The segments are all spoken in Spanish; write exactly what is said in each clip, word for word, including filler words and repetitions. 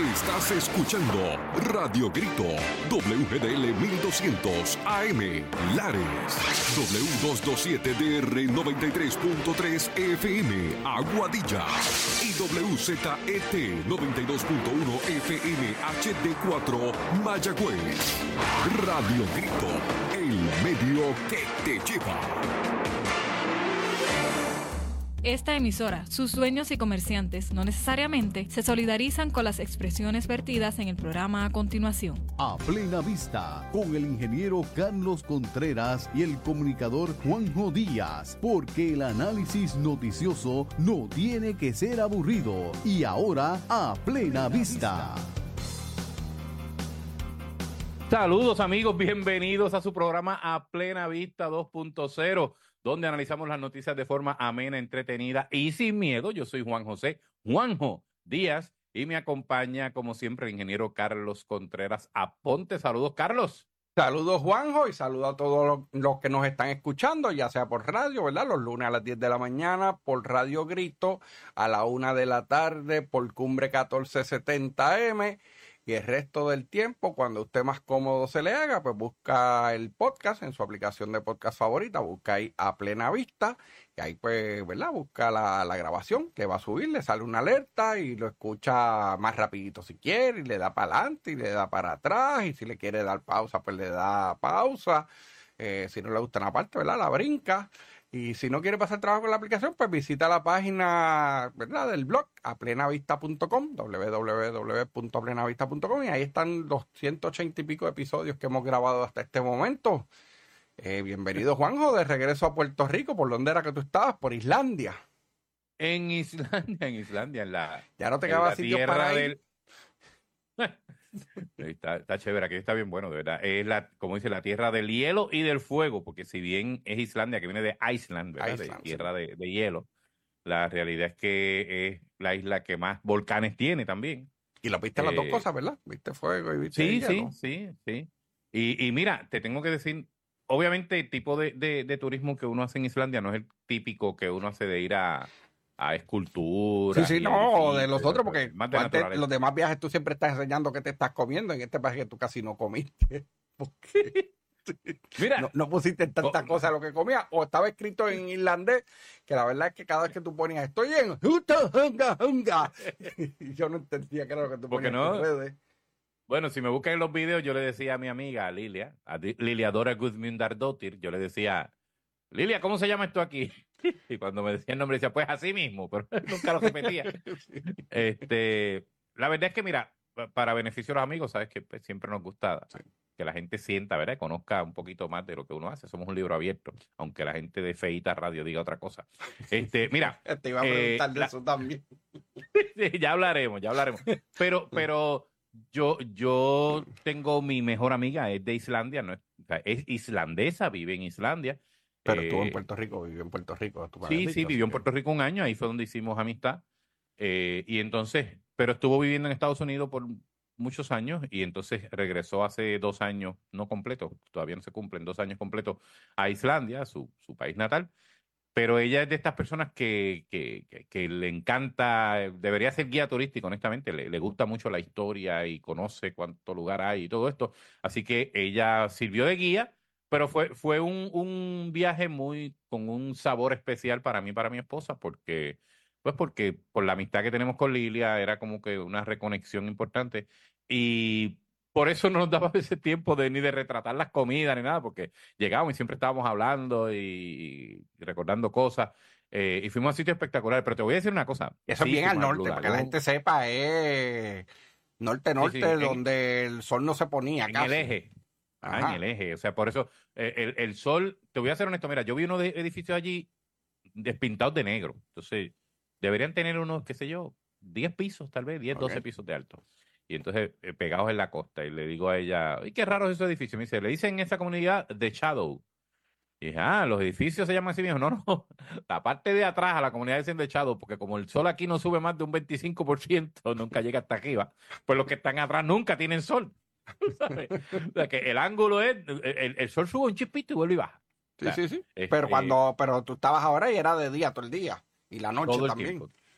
Estás escuchando Radio Grito, W G D L mil doscientos A M, Lares, W doscientos veintisiete D R noventa y tres punto tres F M, Aguadilla, y W Z E T noventa y dos punto uno F M H D cuatro, Mayagüez. Radio Grito, el medio que te lleva. Esta emisora, sus dueños y comerciantes no necesariamente se solidarizan con las expresiones vertidas en el programa a continuación. A Plena Vista, con el ingeniero Carlos Contreras y el comunicador Juanjo Díaz, porque el análisis noticioso no tiene que ser aburrido. Y ahora, A Plena Vista. Saludos amigos, bienvenidos a su programa A Plena Vista dos punto cero, donde analizamos las noticias de forma amena, entretenida y sin miedo. Yo soy Juan José Juanjo Díaz y me acompaña, como siempre, el ingeniero Carlos Contreras Aponte. Saludos, Carlos. Saludos, Juanjo, y saludos a todos los, los que nos están escuchando, ya sea por radio, ¿verdad? Los lunes a las diez de la mañana, por Radio Grito, a la una de la tarde, por Cumbre catorce setenta M. Y el resto del tiempo, cuando usted más cómodo se le haga, pues busca el podcast en su aplicación de podcast favorita, busca ahí A Plena Vista, y ahí pues, ¿verdad? Busca la, la grabación que va a subir, le sale una alerta y lo escucha más rapidito si quiere, y le da para adelante y le da para atrás, y si le quiere dar pausa, pues le da pausa. Eh, si no le gusta una parte, ¿verdad? La brinca. Y si no quiere pasar trabajo con la aplicación, pues visita la página, ¿verdad?, del blog, a plena vista punto com, w w w punto a plena vista punto com, y ahí están los ciento ochenta y pico episodios que hemos grabado hasta este momento. Eh, bienvenido, Juanjo, de regreso a Puerto Rico. ¿Por dónde era que tú estabas? Por Islandia. En Islandia, en Islandia, en la... Ya no te quedaba sitio para ir. Del... Está, está chévere, aquí está bien bueno, de verdad. Es la, como dice, la tierra del hielo y del fuego, porque si bien es Islandia, que viene de Iceland, ¿verdad? Iceland, de tierra sí. de, de hielo, la realidad es que es la isla que más volcanes tiene también. Y lo viste eh, las dos cosas, ¿verdad? Viste fuego y viste Sí, hielo. sí, sí, sí. Y, y mira, te tengo que decir, obviamente el tipo de, de, de turismo que uno hace en Islandia no es el típico que uno hace de ir a... a escultura. Sí, sí, no, de los otros, porque más de antes, los demás viajes tú siempre estás enseñando qué te estás comiendo, en este viaje tú casi no comiste. Porque Mira, no, no pusiste tantas oh, cosas a lo que comías, o estaba escrito en irlandés, que la verdad es que cada vez que tú ponías estoy en Huta, hunga, hunga, y yo no entendía qué era lo que tú ponías no, en redes. Bueno, si me buscan en los videos, yo le decía a mi amiga a Lilia, a Liliadora Gudmundardóttir, yo le decía, Lilia, ¿cómo se llama esto aquí? Y cuando me decía el nombre, decía, pues así mismo, pero nunca lo repetía. este, la verdad es que, mira, para beneficio de los amigos, sabes que pues, siempre nos gusta sí. que la gente sienta, ¿verdad? Conozca un poquito más de lo que uno hace. Somos un libro abierto, aunque la gente de Feita Radio diga otra cosa. Este, mira. Te iba a preguntar eh, de la... eso también. Sí, ya hablaremos, ya hablaremos. Pero, pero yo, yo tengo mi mejor amiga, es de Islandia, no es, o sea, es islandesa, vive en Islandia. Pero eh, estuvo en Puerto Rico, vivió en Puerto Rico. Sí, dicho, sí, vivió en que... Puerto Rico un año, ahí fue donde hicimos amistad. Eh, y entonces, pero estuvo viviendo en Estados Unidos por muchos años y entonces regresó hace dos años, no completo, todavía no se cumplen dos años completos, a Islandia, su, su país natal. Pero ella es de estas personas que, que, que, que le encanta, debería ser guía turístico, honestamente, le, le gusta mucho la historia y conoce cuánto lugar hay y todo esto. Así que ella sirvió de guía. Pero fue, fue un, un viaje muy con un sabor especial para mí y para mi esposa, porque, pues porque por la amistad que tenemos con Lilia era como que una reconexión importante. Y por eso no nos daba ese tiempo de ni de retratar las comidas ni nada, porque llegábamos y siempre estábamos hablando y, y recordando cosas. Eh, y fuimos a sitios espectaculares. Pero te voy a decir una cosa. Eso es bien al norte, para que la gente sepa, es norte-norte, sí, sí, donde en, el sol no se ponía en casi. el eje. Ah, en el eje, o sea, por eso eh, el, el sol, te voy a ser honesto, mira, yo vi unos de edificios allí despintados de negro, entonces deberían tener unos, qué sé yo, diez pisos tal vez, diez, okay. doce pisos de alto, y entonces eh, pegados en la costa, y le digo a ella, ¡ay, qué raro es ese edificio! Me dice, le dicen en esa comunidad The Shadow, y dije, ah, los edificios se llaman así mismo, no, no, la parte de atrás a la comunidad dicen The Shadow, porque como el sol aquí no sube más de un veinticinco por ciento, nunca llega hasta arriba, pues los que están atrás nunca tienen sol. ¿Sabes? O sea, que el ángulo es el, el sol sube un chispito y vuelve y baja. Sí, o sea, sí, sí. Este, pero cuando pero tú estabas ahora y era de día todo el día y la noche todo el también. Tiempo.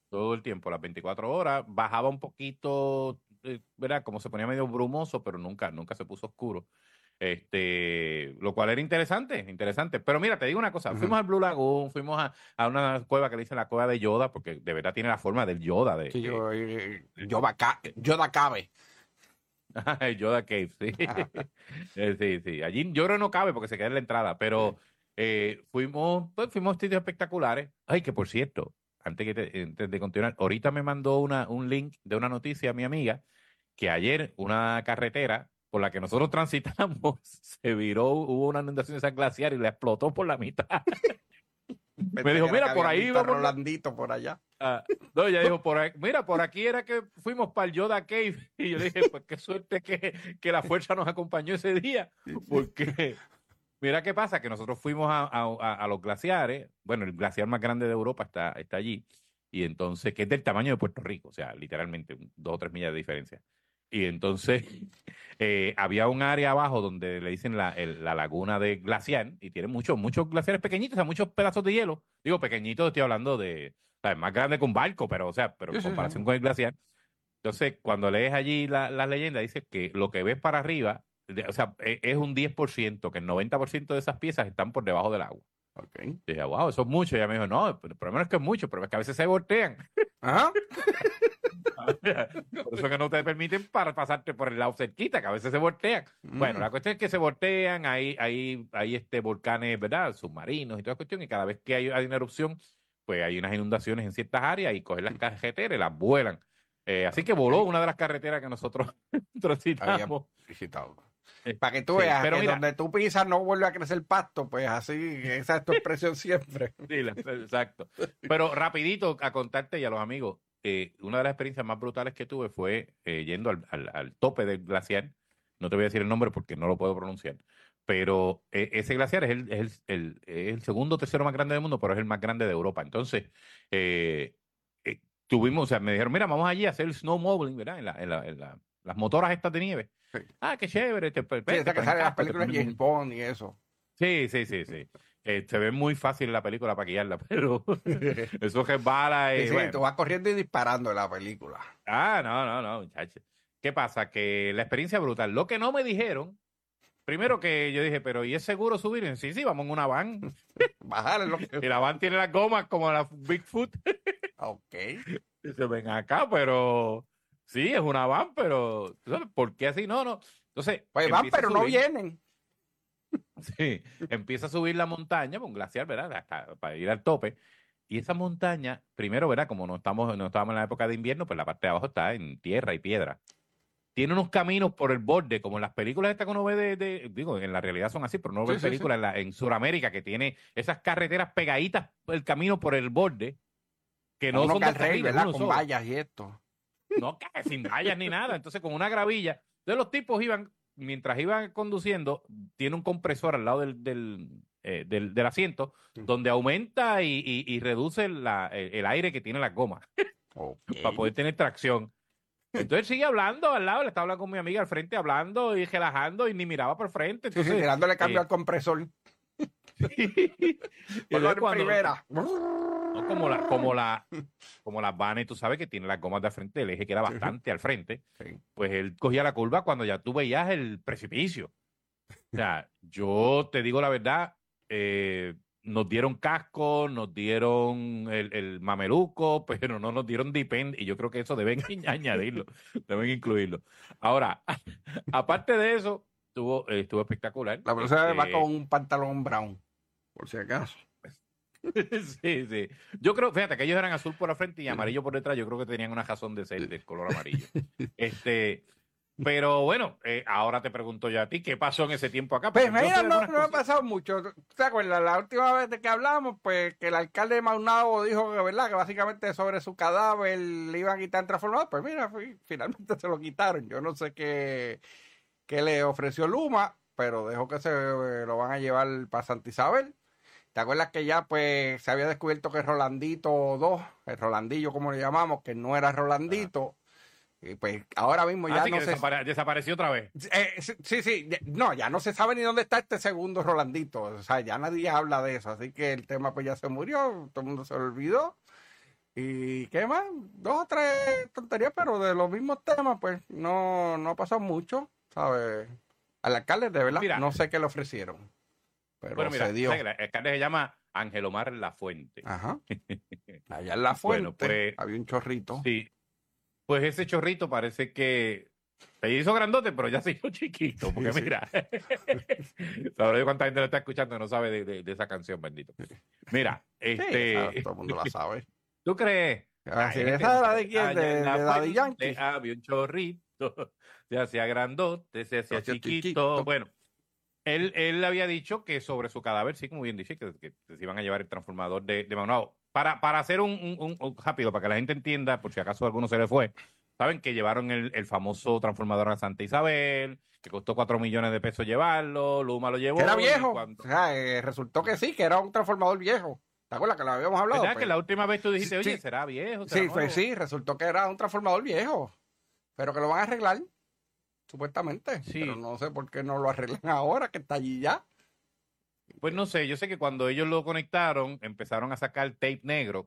todo el tiempo, las veinticuatro horas. Bajaba un poquito, eh, ¿verdad? Como se ponía medio brumoso, pero nunca, nunca se puso oscuro. Este, lo cual era interesante, interesante. Pero mira, te digo una cosa, Ujú. fuimos al Blue Lagoon, fuimos a, a una cueva que le dicen la cueva de Yoda, porque de verdad tiene la forma del Yoda. De, Sí, que- yo, eh, Yoda, Ca- Yoda cabe. el Yoda Cave, sí. Ajá. Eh, sí, sí. Allí yo creo que no cabe porque se queda en la entrada, pero eh, fuimos, pues fuimos a sitios espectaculares. Ay, que por cierto, antes, que te- antes de continuar, ahorita me mandó una, un link de una noticia a mi amiga que ayer una carretera por la que nosotros transitamos se viró, hubo una inundación de esa glaciar y la explotó por la mitad. Me dijo, Pensé que era mira, que por habían ahí visto a vamos. Rolandito por allá. Ah, no, ella dijo, por ahí, mira, por aquí era que fuimos para el Yoda Cave. Y yo le dije, pues qué suerte que, que la fuerza nos acompañó ese día, porque mira qué pasa, que nosotros fuimos a, a- a- a los glaciares, bueno, el glaciar más grande de Europa está, está allí, y entonces, que es del tamaño de Puerto Rico, o sea, literalmente un- dos o tres millas de diferencia. Y entonces eh, había un área abajo donde le dicen la, el- la laguna de glaciar, y tiene muchos, muchos glaciares pequeñitos, o sea, muchos pedazos de hielo. Digo, pequeñitos, estoy hablando de, o sea, más grande que un barco, pero, o sea, pero Sí, en sí, sí. comparación con el glaciar. Entonces, cuando lees allí la, la leyenda, dice que lo que ves para arriba, de- o sea, e- es un diez por ciento, que el noventa por ciento de esas piezas están por debajo del agua. Ok. Y dije, wow, eso es mucho. Y ella me dijo, no, pero el problema no es que es mucho, pero es que a veces se voltean. Ajá. Por eso que no te permiten para pasarte por el lado cerquita, que a veces se voltean. Bueno, Mm. la cuestión es que se voltean, hay, hay, hay este volcanes, ¿verdad? Submarinos y toda cuestión, y cada vez que hay, hay una erupción, pues hay unas inundaciones en ciertas áreas y cogen las carreteras y las vuelan. Eh, así que voló una de las carreteras que nosotros Había transitamos. visitado. Eh, Para que tú sí, veas pero que mira, donde tú pisas no vuelve a crecer pasto, pues así, esa es tu expresión siempre. sí, la- exacto. Pero rapidito a contarte y a los amigos, eh, una de las experiencias más brutales que tuve fue eh, yendo al, al- al tope del glaciar. No te voy a decir el nombre porque no lo puedo pronunciar. Pero eh, ese glaciar es el, es el, el- es el segundo o tercero más grande del mundo, pero es el más grande de Europa. Entonces, eh, eh, tuvimos, o sea, me dijeron, mira, vamos allí a hacer el snowmobiling, ¿verdad? En, la, en, la- en la- las motoras estas de nieve. Sí. Ah, qué chévere. Te, Sí, vete, esa que pero en sale en las casco, te películas de ponen James un- Bond y eso. Sí, sí, sí, sí. Eh, se ve muy fácil la película para guiarla, pero eso resbala y Sí, sí, bueno. tú vas corriendo y disparando en la película. Ah, no, no, no, muchacho. ¿Qué pasa? Que la experiencia es brutal. Lo que no me dijeron, primero que yo dije, pero ¿y es seguro subir? Y dicen, sí, sí, vamos en una van. Bajar es lo Y que... la van tiene las gomas como la Bigfoot. Ok. Y se ven acá, pero sí, es una van, pero ¿tú sabes por qué así? No, no. Entonces, Pues van, empieza a pero no subir. vienen. Sí, empieza a subir la montaña, un glaciar, ¿verdad? Hasta para ir al tope. Y esa montaña, primero, ¿verdad? Como no estamos, no estábamos en la época de invierno, pues la parte de abajo está en tierra y piedra. Tiene unos caminos por el borde, como en las películas estas que uno ve de, de- digo, en la realidad son así, pero uno Sí, ve sí, películas en, la- en Sudamérica que tiene esas carreteras pegaditas, el camino por el borde, que no Uno son dos carril, carriles, ¿verdad? uno Con solo. vallas y esto. No cae sin vallas ni nada. Entonces, con una gravilla. Entonces, los tipos iban, mientras iban conduciendo, tiene un compresor al lado del, del, eh, del, del asiento, Sí. donde aumenta y, y- y reduce la- el, el aire que tiene la goma Ok. para poder tener tracción. Entonces, sigue hablando al lado, le estaba hablando con mi amiga al frente, hablando y relajando, y ni miraba por frente. Sí, sí, Entonces, tirándole cambio eh, al compresor. y Ponlo luego en cuando- primera. no, como la, como la, como las vanes, tú sabes que tiene las gomas de frente, el eje queda Sí. bastante al frente. Sí. Pues él cogía la curva cuando ya tú veías el precipicio. O sea, yo te digo la verdad, eh, nos dieron casco, nos dieron el, el mameluco, pero no nos dieron depend, y yo creo que eso deben añadirlo, deben incluirlo. Ahora, aparte de eso, estuvo, eh, estuvo espectacular. La persona va Este, con un pantalón brown, por si acaso. Sí, sí. Yo creo, fíjate que ellos eran azul por la frente y amarillo por detrás. Yo creo que tenían una razón de ser del color amarillo. Este, pero bueno, eh, ahora te pregunto yo a ti, ¿qué pasó en ese tiempo acá? Pues Porque yo mira, sé de no, algunas no me ha cosas. pasado mucho. ¿Te acuerdas? La última vez de que hablamos, pues que el alcalde de Maunabo dijo que, ¿verdad? Que básicamente sobre su cadáver le iban a quitar transformador. Pues mira, fui- finalmente se lo quitaron. Yo no sé qué, qué le ofreció Luma, pero dejó que se eh, lo van a llevar para Santa Isabel. ¿Te acuerdas que ya pues se había descubierto que Rolandito dos, el Rolandillo como le llamamos, que no era Rolandito? Y pues ahora mismo ya Así no que se... desapare- desapareció otra vez. Eh, sí, sí, sí, ya- no, ya no se sabe ni dónde está este segundo Rolandito, o sea, ya nadie habla de eso, así que el tema pues ya se murió, todo el mundo se lo olvidó, ¿Y qué más? Dos o tres tonterías, pero de los mismos temas, pues no, no ha pasado mucho, ¿sabes? Al alcalde, de verdad, Mira, no sé qué le ofrecieron, pero bueno, mira, se dio. el alcalde se llama Ángel Omar Lafuente. Ajá. Allá en La Fuente Bueno, pues, había un chorrito. Sí, pues ese chorrito parece que se hizo grandote, pero ya se hizo chiquito, porque Sí, sí. mira, sabrá yo cuánta gente lo está escuchando y no sabe de, de- de esa canción, bendito. Mira, Sí, este, esa todo el mundo la sabe. ¿tú crees? Ah, sí, Hay gente ¿esa era que de quién? allá ¿De, en la de Daddy fuente Yankee? había un chorrito, se hacía grandote, se hacía hacía chiquito. chiquito. Bueno, él, él había dicho que sobre su cadáver, sí, como bien dice, que, que se iban a llevar el transformador de, de Maunabo. Para, para hacer un, un- un- un- rápido, para que la gente entienda, por si acaso a alguno se le fue, saben que llevaron el, el famoso transformador a Santa Isabel, que costó cuatro millones de pesos llevarlo, Luma lo llevó. Que era y viejo. cuando- O sea, eh, resultó que sí, que era un transformador viejo. ¿Te acuerdas que lo habíamos hablado? ¿Verdad Pues, que la última vez tú dijiste, sí, oye, sí. será viejo? ¿Será Sí, fue, nuevo? sí, resultó que era un transformador viejo. Pero que lo van a arreglar, supuestamente. Sí. Pero no sé por qué no lo arreglan ahora, que está allí ya. Pues no sé, yo sé que cuando ellos lo conectaron, empezaron a sacar tape negro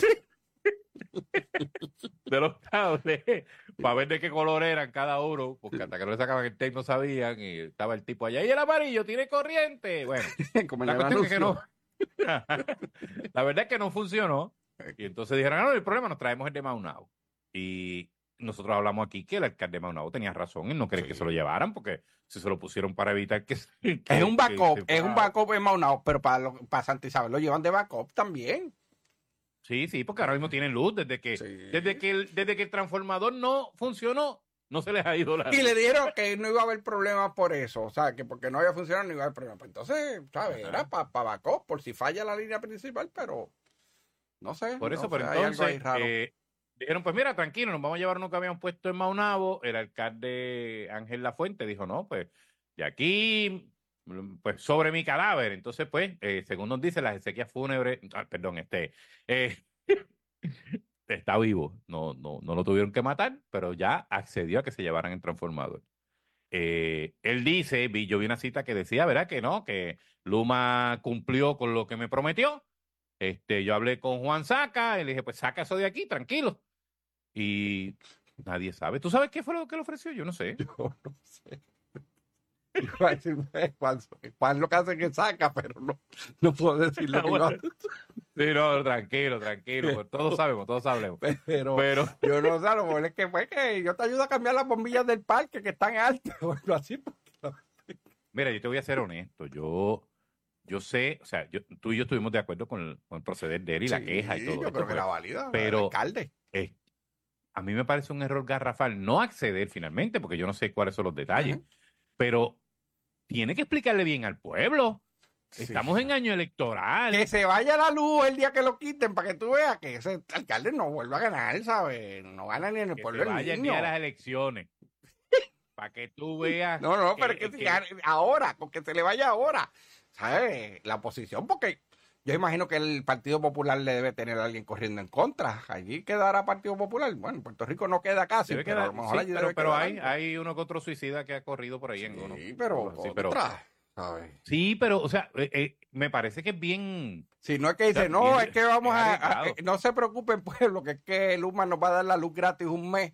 de los cables para ver de qué color eran cada uno, porque hasta que no le sacaban el tape no sabían y estaba el tipo allá. Y el amarillo tiene corriente. Bueno, Como en la el cuestión es que anuncio. no. La verdad es que no funcionó. Y entonces dijeron, "Ah, no, el problema, nos traemos el de Maunabo". Y nosotros hablamos aquí que el alcalde de Maunabo tenía razón en no querer Sí. que se lo llevaran, porque si se lo pusieron para evitar que... se- que- Es un que backup, se es un fuera- backup en Maunao, pero para, lo- para Santa Isabel lo llevan de backup también. Sí, sí, porque ahora mismo tienen luz desde que, Sí. desde que, el, desde que el transformador no funcionó, no se les ha ido la Y luz. le dijeron que no iba a haber problemas por eso, o sea, que porque no había funcionado no iba a haber problemas. Pues entonces, ¿sabes? Era para pa backup, por si falla la línea principal, pero no sé. Por eso, no pero sé, hay algo ahí entonces raro. eh, dijeron, pues mira, tranquilo, nos vamos a llevar uno que habíamos puesto en Maunabo. El alcalde Ángel Lafuente dijo, no, pues de aquí, mm, pues sobre mi cadáver. Entonces, pues, eh, según nos dice las exequias fúnebres, ah, perdón, este, eh, está vivo. No, no, no lo tuvieron que matar, pero ya accedió a que se llevaran el transformador. Eh, él dice, vi, yo vi una cita que decía, ¿verdad? Que no, que Luma cumplió con lo que me prometió. Este, yo hablé con Juan Saca y le dije, pues saca eso de aquí, tranquilo. Y nadie sabe. ¿Tú sabes qué fue lo que le ofreció? Yo no sé. Yo no sé. Iba a decir, Juan, Juan lo que hace es que saca, pero no, no puedo decir lo que iba a Sí, no, tranquilo, tranquilo. Pues todos sabemos, todos sabemos. Pero, Pero, yo no sé, a lo mejor es que fue que yo te ayudo a cambiar las bombillas del parque que están altas o algo así. mira, yo te voy a ser honesto. Yo, yo sé, o sea, yo, tú y yo estuvimos de acuerdo con el, con el proceder de él y la Sí, queja y todo yo esto, creo que pero- era válida. pero- el alcalde. Eh, a mí me parece un error garrafal no acceder finalmente, porque yo no sé cuáles son los detalles, Ujú. pero tiene que explicarle bien al pueblo. Sí. Estamos en año electoral. Que se vaya la luz el día que lo quiten para que tú veas que ese alcalde no vuelva a ganar, ¿sabes? No gana ni en el Que pueblo se del vaya el niño. día de las elecciones. Para que tú veas. No, no, pero es que- que, que- si gane ahora, con que se le vaya ahora, ¿sabes? La oposición, porque yo imagino que el Partido Popular le debe tener a alguien corriendo en contra. Allí quedará Partido Popular. Bueno, en Puerto Rico no queda casi, debe pero quedar- a lo mejor sí, allí pero debe pero quedar hay, algo. hay uno que otro suicida que ha corrido por ahí en uno. Sí, pero, Sí, pero- contra, ¿sabes? Sí, pero, o sea, eh, eh, me parece que es bien. Si no es que dice, Está no, bien, es que vamos es a, a- arriesgado. eh, no se preocupen, pueblo, que es que Luma nos va a dar la luz gratis un mes.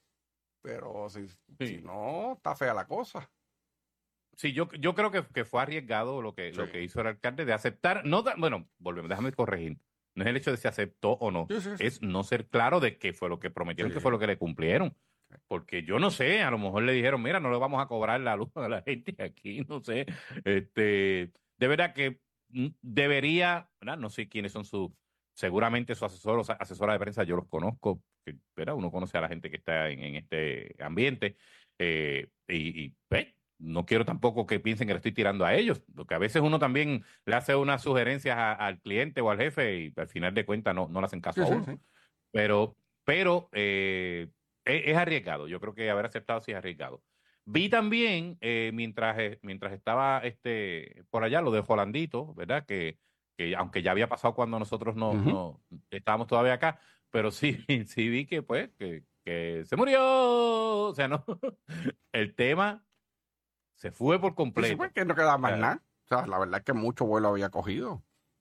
Pero si, Sí. si no, está fea la cosa. Sí, yo, yo creo que, que fue arriesgado lo que, lo Sí. que hizo el alcalde de aceptar. No, da- bueno, volvemos, déjame corregir. No es el hecho de si aceptó o no. Sí, sí, sí. Es no ser claro de qué fue lo que prometieron, Sí. qué fue lo que le cumplieron. Porque yo no sé, a lo mejor le dijeron, mira, no le vamos a cobrar la luz a la gente aquí, no sé. Este, de verdad que mm, debería, ¿verdad? No sé quiénes son sus, seguramente su asesor o sa- asesora de prensa, yo los conozco, que, ¿verdad? Uno conoce a la gente que está en, en este ambiente. eh, y, y, pues, no quiero tampoco que piensen que le estoy tirando a ellos, porque a veces uno también le hace unas sugerencias a- al cliente o al jefe y al final de cuentas no, no le hacen caso Sí, a sí, uno. sí. Pero, pero eh, es, es arriesgado. Yo creo que haber aceptado sí es arriesgado. Vi también, eh, mientras, eh, mientras estaba este, por allá, lo de Jolandito, ¿verdad? Que, que aunque ya había pasado cuando nosotros no, Ujú. no estábamos todavía acá, pero sí, sí vi que, pues, que, que se murió. O sea, no. El tema se fue por Sí, completo. pues, que no queda más Claro. nada. O sea, la verdad es que mucho vuelo había cogido.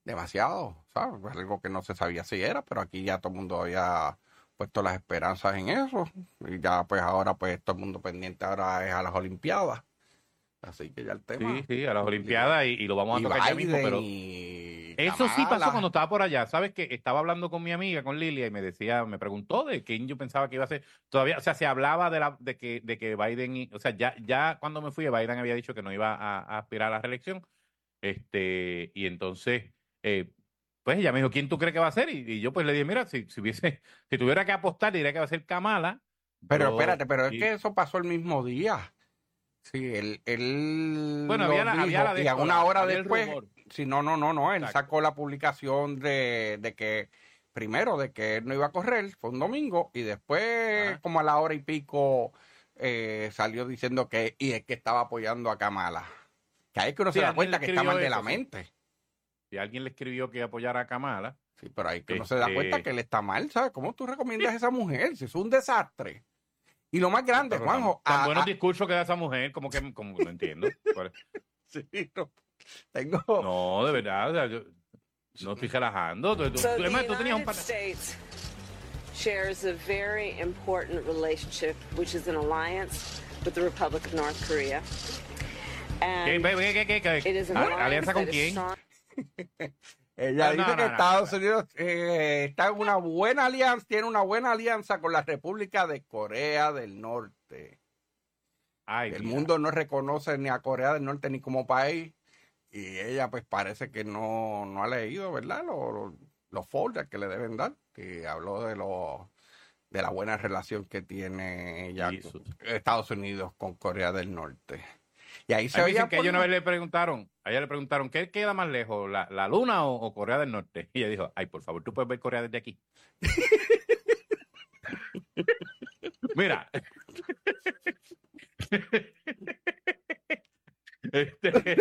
demasiado, ¿sabes? Pues algo que no se sabía si era, pero aquí ya todo el mundo había puesto las esperanzas en eso. Y ya pues ahora pues todo el mundo pendiente ahora es a las Olimpiadas. Así que ya el tema. Sí, sí, a las Olimpiadas y, y lo vamos a tocar ya mismo, pero eso sí pasó cuando estaba por allá. ¿Sabes qué? Estaba hablando con mi amiga, con Lilia, y me decía, me preguntó de quién yo pensaba que iba a ser. Todavía, o sea, se hablaba de la de que de que Biden, o sea, ya ya cuando me fui, Biden había dicho que no iba a, a aspirar a la reelección. Este, y entonces, eh, pues ella me dijo, ¿quién tú crees que va a ser? Y, y yo pues le dije, mira, si, si hubiese, si tuviera que apostar, diría que va a ser Kamala. Pero yo, espérate, pero y, es que eso pasó el mismo día. Sí, él, él bueno, había la, dijo, había la de y a una hora después, sí, no, no, no, no, él Exacto. sacó la publicación de, de que, primero, de que él no iba a correr, fue un domingo, y después, Ajá. como a la hora y pico, eh, salió diciendo que, y es que estaba apoyando a Kamala. Que ahí es que uno sí, se da cuenta que está mal de eso, la sí. mente. Si alguien le escribió que apoyara a Kamala. Sí, pero ahí es que uno este... se da cuenta que él está mal, ¿sabes? ¿Cómo tú recomiendas a esa mujer? Si es un desastre. Y lo más grande, pero Juanjo. Tan, tan a, buenos a... discursos que da esa mujer, como que, como no entiendo. sí, no. Tengo. No, de verdad, o sea, yo no estoy relajando. Tú, tú, so tú, the tú tenías un United States shares a very important relationship, which is an alliance with the Republic of North Korea. And ¿Qué, qué, qué, qué? It is an ¿Alianza con quién? Ella no, dice no, que no, Estados no. Unidos eh, está en una buena alianza, tiene una buena alianza con la República de Corea del Norte. Ay, el mira. mundo no reconoce ni a Corea del Norte ni como país. Y ella pues parece que no, no ha leído, ¿verdad? Los, los, los folders que le deben dar. Que habló de lo, de la buena relación que tiene ella con Estados Unidos con Corea del Norte. Y ahí se veía que por... a ella una vez le preguntaron, a ella le preguntaron, ¿qué queda más lejos, la, la luna o, o Corea del Norte? Y ella dijo, ay, por favor, tú puedes ver Corea desde aquí. Mira. este,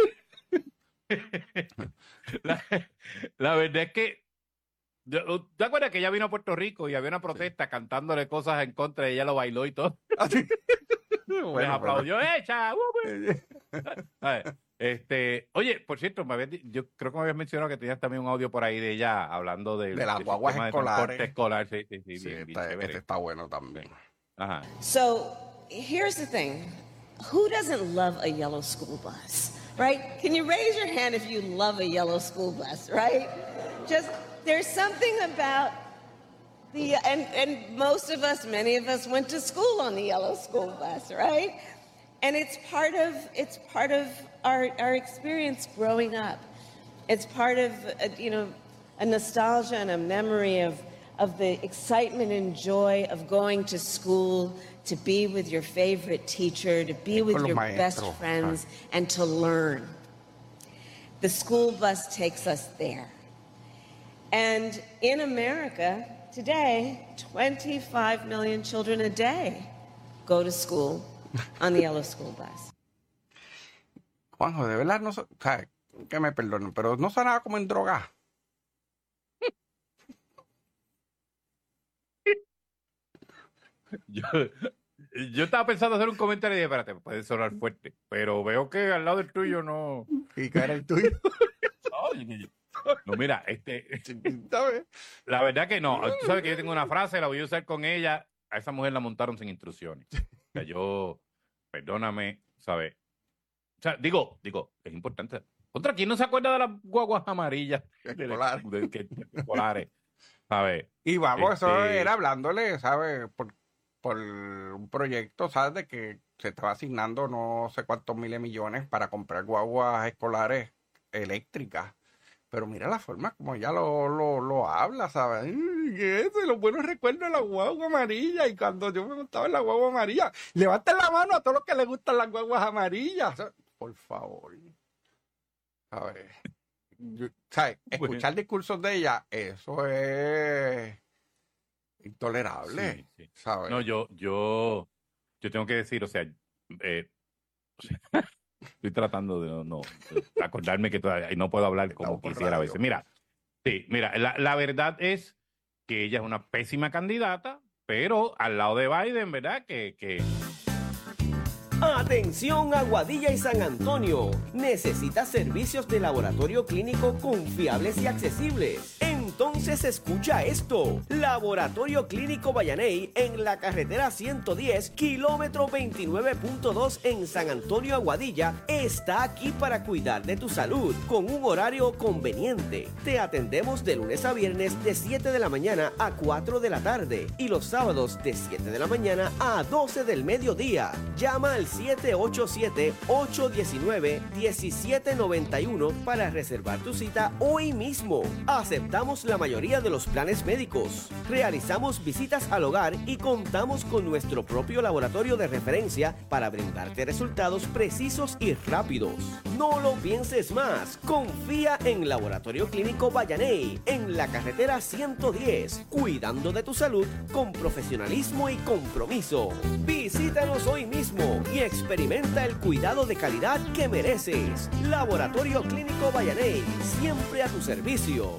la, la verdad es que ¿te acuerdas que ella vino a Puerto Rico y había una protesta sí. cantándole cosas en contra y ella lo bailó y todo? Bueno, les aplaudió, bueno. ¡Echa! A ver, este, oye, por cierto, me habías, yo creo que me habías mencionado que tenías también un audio por ahí de ella hablando de, de las guaguas escolares. Escolar, sí, sí, sí, sí bien, está, bien este está bueno también. Ajá. So, here's the thing. Who doesn't love a yellow school bus, right? Can you raise your hand if you love a yellow school bus, right? Just, there's something about the, and, and most of us, many of us went to school on the yellow school bus, right? And it's part of, it's part of our, our experience growing up. It's part of, a, you know, a nostalgia and a memory of, of the excitement and joy of going to school, to be with your favorite teacher, to be with your best friends, and to learn. The school bus takes us there. And in America today, twenty-five million children a day go to school on the yellow school bus. Juanjo, de verdad, no, o sea, que me perdonen, pero no sonaba como en droga. Yo, yo estaba pensando hacer un comentario y dije, espérate, puede sonar fuerte, pero veo que al lado del tuyo no... ¿Y qué era el tuyo? No, mira, este... La verdad que no. Tú sabes que yo tengo una frase, la voy a usar con ella. A esa mujer la montaron sin instrucciones. O sea, yo... Perdóname, ¿sabes? O sea, digo, digo, es importante. ¿Contra quién no se acuerda de las guaguas amarillas? Escolares. De, de, de, de, escolares. ¿Sabes? Y vamos, este... eso era hablándole, ¿sabes? Por, por un proyecto, ¿sabes? De que se estaba asignando no sé cuántos miles de millones para comprar guaguas escolares eléctricas. Pero mira la forma como ella lo, lo, lo habla, ¿sabes? Eso, los buenos recuerdos de la guagua amarilla. Y cuando yo me montaba en la guagua amarilla, levanten la mano a todos los que les gustan las guaguas amarillas. Por favor. ¿Sabes? Yo, ¿sabes? Escuchar bueno. discursos de ella, eso es intolerable. Sí, sí. ¿Sabes? No, yo, yo, yo tengo que decir, o sea, eh, o sea estoy tratando de no, no de acordarme que todavía no puedo hablar como quisiera a veces. Mira, sí, mira, la, la verdad es que ella es una pésima candidata, pero al lado de Biden, ¿verdad? Que, que Atención Aguadilla y San Antonio. ¿Necesitas servicios de laboratorio clínico confiables y accesibles? Entonces escucha esto. Laboratorio Clínico Vallaney en la carretera ciento diez, kilómetro veintinueve punto dos en San Antonio, Aguadilla, está aquí para cuidar de tu salud con un horario conveniente. Te atendemos de lunes a viernes de siete de la mañana a cuatro de la tarde y los sábados de siete de la mañana a doce del mediodía. Llama al siete ocho siete, ocho uno nueve, uno siete nueve uno para reservar tu cita hoy mismo. Aceptamos la mayoría de los planes médicos. Realizamos visitas al hogar y contamos con nuestro propio laboratorio de referencia para brindarte resultados precisos y rápidos. No lo pienses más. Confía en Laboratorio Clínico Vallaney en la carretera ciento diez, cuidando de tu salud con profesionalismo y compromiso. Visítanos hoy mismo y experimenta el cuidado de calidad que mereces. Laboratorio Clínico Vallaney, siempre a tu servicio.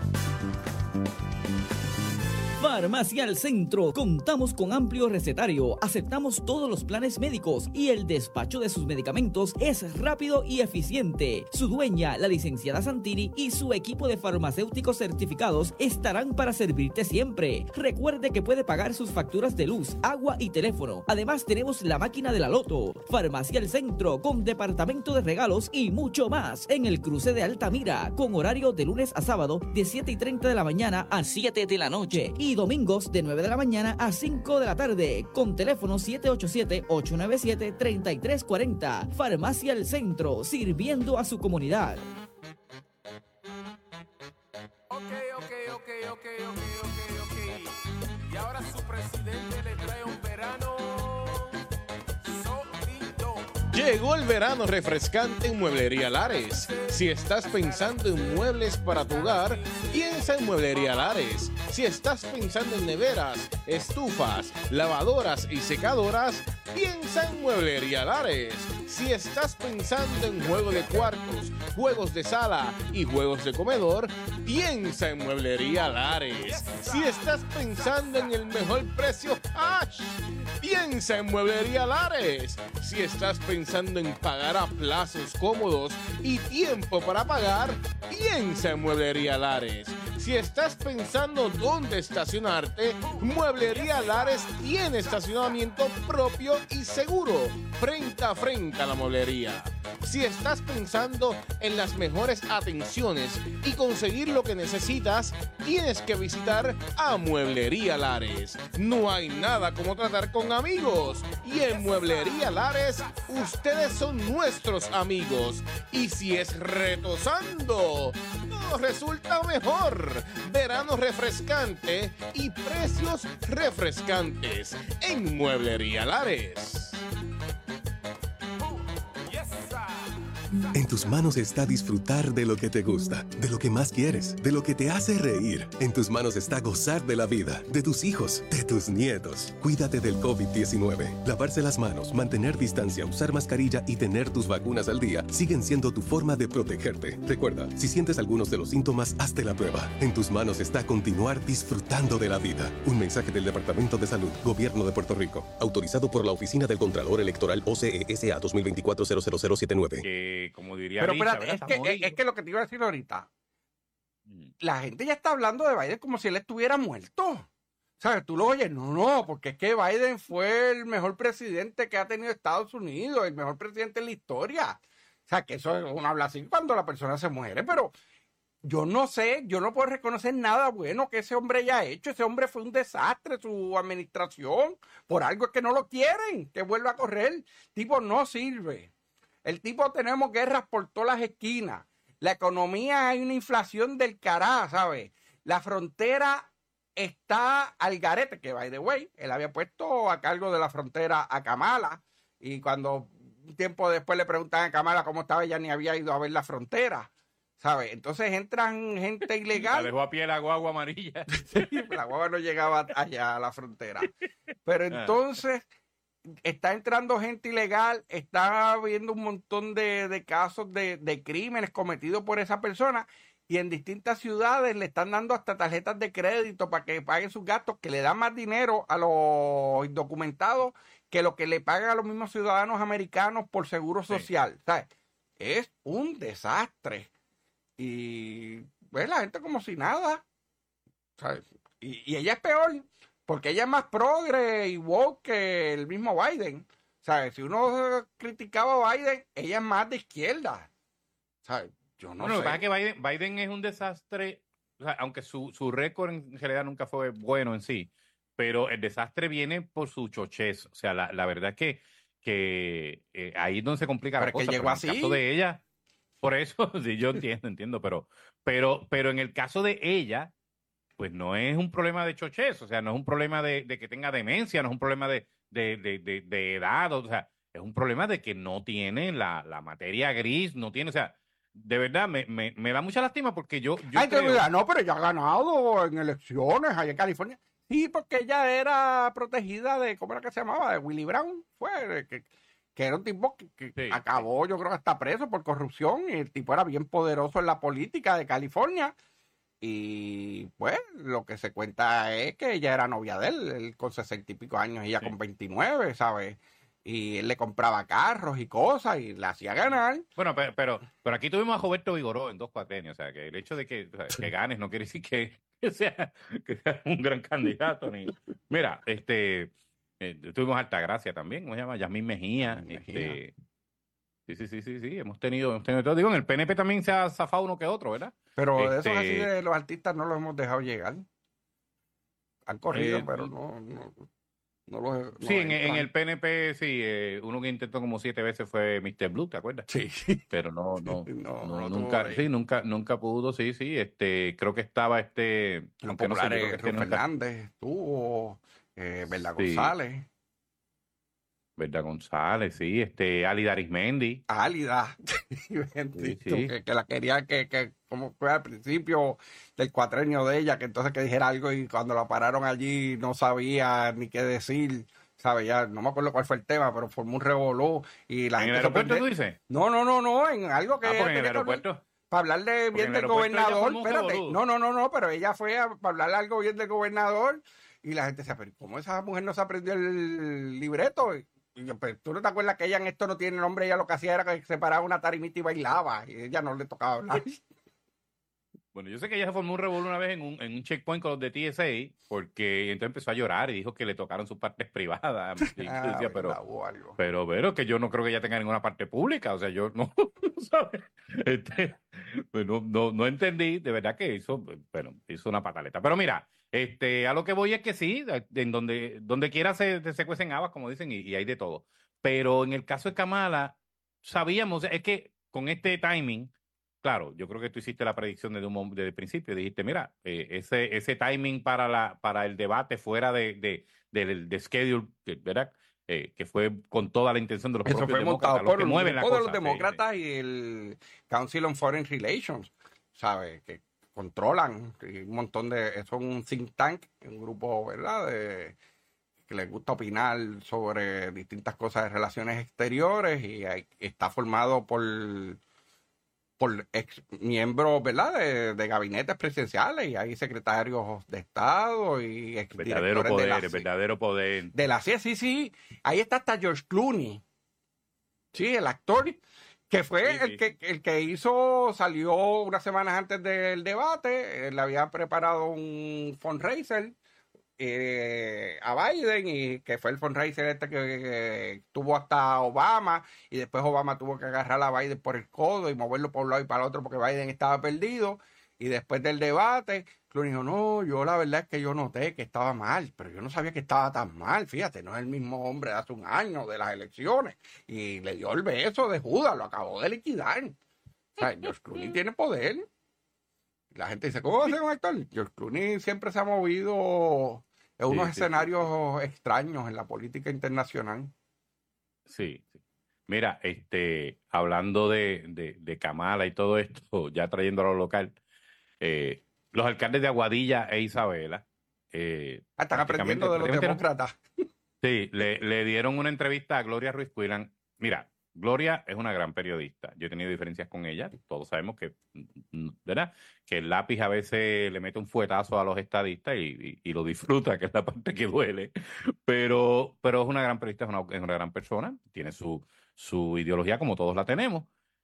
Farmacia al Centro. Contamos con amplio recetario, aceptamos todos los planes médicos y el despacho de sus medicamentos es rápido y eficiente. Su dueña, la licenciada Santini, y su equipo de farmacéuticos certificados estarán para servirte siempre. Recuerde que puede pagar sus facturas de luz, agua y teléfono. Además tenemos la máquina de la loto. Farmacia al Centro con departamento de regalos y mucho más en el cruce de Altamira, con horario de lunes a sábado de siete y treinta de la mañana a siete de la noche y domingos de nueve de la mañana a cinco de la tarde, con teléfono siete ocho siete, ocho nueve siete, tres tres cuatro cero. Farmacia El Centro, sirviendo a su comunidad. Ok, ok, ok, ok, ok, ok, ok. Y ahora su presidente le trae un verano solito. Llegó el verano refrescante en Mueblería Lares. Si estás pensando en muebles para tu hogar, piensa en Mueblería Lares. Si estás pensando en neveras, estufas, lavadoras y secadoras, piensa en Mueblería Lares. Si estás pensando en juego de cuartos, juegos de sala y juegos de comedor, piensa en Mueblería Lares. Si estás pensando en el mejor precio, ¡ash!, piensa en Mueblería Lares. Si estás pensando en pagar a plazos cómodos y tiempo para pagar, piensa en Mueblería Lares. Si estás pensando dónde estacionarte, Mueblería Lares tiene estacionamiento propio y seguro, frente a frente a la mueblería. Si estás pensando en las mejores atenciones y conseguir lo que necesitas, tienes que visitar a Mueblería Lares. No hay nada como tratar con amigos. Y en Mueblería Lares, ustedes son nuestros amigos. Y si es retosando, todo resulta mejor. Verano refrescante y precios refrescantes en Mueblería Lares. En tus manos está disfrutar de lo que te gusta, de lo que más quieres, de lo que te hace reír. En tus manos está gozar de la vida, de tus hijos, de tus nietos. Cuídate del COVID diecinueve. Lavarse las manos, mantener distancia, usar mascarilla y tener tus vacunas al día siguen siendo tu forma de protegerte. Recuerda, si sientes algunos de los síntomas, hazte la prueba. En tus manos está continuar disfrutando de la vida. Un mensaje del Departamento de Salud, Gobierno de Puerto Rico. Autorizado por la Oficina del Contralor Electoral O C E S A dos mil veinticuatro cero cero cero siete nueve. Que, como diría Pero Lisa, espérate, es que, es, es que lo que te iba a decir ahorita, la gente ya está hablando de Biden como si él estuviera muerto. ¿Sabes? Tú lo oyes, no, no, porque es que Biden fue el mejor presidente que ha tenido Estados Unidos, el mejor presidente en la historia. O sea, que eso es uno habla así cuando la persona se muere, pero yo no sé, yo no puedo reconocer nada bueno que ese hombre haya hecho. Ese hombre fue un desastre, su administración, por algo es que no lo quieren, que vuelva a correr. El tipo no sirve. El tipo, tenemos guerras por todas las esquinas. La economía, hay una inflación del cará, ¿sabes? La frontera está al garete, que by the way, él había puesto a cargo de la frontera a Kamala, y cuando un tiempo después le preguntan a Kamala cómo estaba, ella ni había ido a ver la frontera, ¿sabes? Entonces entran gente ilegal. La dejó a pie la guagua amarilla. Sí, la guagua no llegaba allá a la frontera. Pero entonces está entrando gente ilegal, está habiendo un montón de, de casos de, de crímenes cometidos por esa persona, y en distintas ciudades le están dando hasta tarjetas de crédito para que paguen sus gastos, que le dan más dinero a los indocumentados que lo que le pagan a los mismos ciudadanos americanos por seguro social. Sí. ¿Sabes? Es un desastre. Y pues la gente como si nada. ¿Sabes? Y, y ella es peor, porque ella es más progre y woke que el mismo Biden. ¿Sabes? Si uno criticaba a Biden, ella es más de izquierda. ¿Sabes? Yo no bueno, sé. Lo que pasa es que Biden, Biden es un desastre, o sea, aunque su, su récord en realidad nunca fue bueno en sí, pero el desastre viene por su chochez. O sea, la, la verdad es que, que eh, ahí es donde se complica pero la es cosa. que llegó pero en así. el caso de ella, por eso, sí, yo entiendo, entiendo, pero, pero, pero en el caso de ella, pues no es un problema de chochez, o sea, no es un problema de, de que tenga demencia, no es un problema de, de, de, de, de edad, o sea, es un problema de que no tiene la, la materia gris, no tiene, o sea, de verdad, me, me, me da mucha lástima porque yo... yo Ay, creo... te diga, no, pero ella ha ganado en elecciones allá en California. Sí, porque ella era protegida de, ¿cómo era que se llamaba? De Willie Brown, fue, que, que era un tipo que, que sí, acabó, sí. yo creo que hasta preso por corrupción, y el tipo era bien poderoso en la política de California. Y pues lo que se cuenta es que ella era novia de él, él con sesenta y pico años, ella sí. con veintinueve, ¿sabes? Y él le compraba carros y cosas y le hacía ganar. Bueno, pero, pero, pero aquí tuvimos a Roberto Vigoró en dos cuatrenios, o sea, que el hecho de que, o sea, que ganes no quiere decir que, que, sea, que sea un gran candidato. Ni... Mira, este, eh, tuvimos Altagracia también, ¿cómo se llama? Yasmín Mejía. Mejía. Este, sí, sí, sí, sí, sí, hemos tenido, hemos tenido todo. Digo, en el P N P también se ha zafado uno que otro, ¿verdad? Pero este, eso así de los artistas no los hemos dejado llegar. Han corrido, eh, pero no... no... No lo, no sí, en, en el P N P, sí, eh, uno que intentó como siete veces fue mister Blue, ¿te acuerdas? Sí. Pero no, no, no, no, no nunca, sí, nunca, nunca pudo, sí, sí, este, creo que estaba este, los aunque no sé, populares, creo que Rufo nunca... Fernández, estuvo, eh, Verda Sí. González. Verda González, sí, este, Alida Arismendi. Álida, bendito, sí, sí. Que, que la quería que, que, como fue al principio del cuatrenio de ella, que entonces que dijera algo y cuando la pararon allí no sabía ni qué decir, ¿sabes? Ya no me acuerdo cuál fue el tema, pero formó un revolú y la ¿En gente... el aeropuerto tú dices? No, no, no, no, en algo que... Ah, ella en el tenía aeropuerto. Que... Para hablarle bien del gobernador, espérate, no, no, no, no, pero ella fue a, para hablarle algo bien del gobernador y la gente decía, pero ¿cómo esa mujer no se aprendió el libreto? Y yo, pues, ¿tú no te acuerdas que ella en esto no tiene nombre? Ella lo que hacía era que se paraba una tarimita y bailaba y ella no le tocaba hablar. Bueno, yo sé que ella se formó un revuelo una vez en un, en un checkpoint con los de T S A porque entonces empezó a llorar y dijo que le tocaron sus partes privadas. Y ah, decía, pero, algo. pero, pero que yo no creo que ella tenga ninguna parte pública. O sea, yo no, ¿sabes? Este, pues no, no, no entendí, de verdad que hizo, bueno, hizo una pataleta. Pero mira, este, a lo que voy es que sí, en donde, donde quiera se, se cuecen habas, como dicen, y, y hay de todo. Pero en el caso de Kamala, sabíamos, es que con este timing, claro, yo creo que tú hiciste la predicción desde, un, desde el principio. Dijiste, mira, eh, ese, ese timing para, la, para el debate fuera de, de, de, de schedule, ¿verdad? Eh, que fue con toda la intención de los Eso propios fue demócratas, montado los por que el mueven la grupo de cosa. los demócratas sí, sí. Y el Council on Foreign Relations, ¿sabes? Que controlan y un montón de... Eso es un think tank, un grupo, ¿verdad? De, que les gusta opinar sobre distintas cosas de relaciones exteriores y hay, está formado por... por ex miembros, ¿verdad? De, de gabinetes presidenciales y hay secretarios de Estado y ex verdadero poder, de la, el verdadero poder. De la C I A, sí, sí. Ahí está hasta George Clooney. Sí, el actor que fue sí, el, sí. Que, el que hizo, salió unas semanas antes del debate, le había preparado un fundraiser Eh, a Biden y que fue el fundraiser este que, que tuvo hasta Obama y después Obama tuvo que agarrar a Biden por el codo y moverlo por un lado y para el otro porque Biden estaba perdido y después del debate Clooney dijo, no, yo la verdad es que yo noté que estaba mal, pero yo no sabía que estaba tan mal, fíjate, no es el mismo hombre de hace un año de las elecciones y le dio el beso de Judas, lo acabó de liquidar. O sea, George Clooney tiene poder. La gente dice, ¿cómo va a ser un actor? George Clooney siempre se ha movido en unos sí, escenarios sí. extraños en la política internacional. Sí, sí. Mira, este, hablando de, de, de Kamala y todo esto, ya trayéndolo a lo local, eh, los alcaldes de Aguadilla e Isabela... Eh, ah, están aprendiendo de los demócratas. Sí, le, le dieron una entrevista a Gloria Ruiz Cuilán. Mira, Gloria es una gran periodista. Yo he tenido diferencias con ella. Todos sabemos que, ¿verdad? Que el lápiz a veces le mete un fuetazo a los estadistas y, y, y lo disfruta, que es la parte que duele. Pero, pero es una gran periodista, es una, es una gran persona. Tiene su, su ideología como todos la tenemos.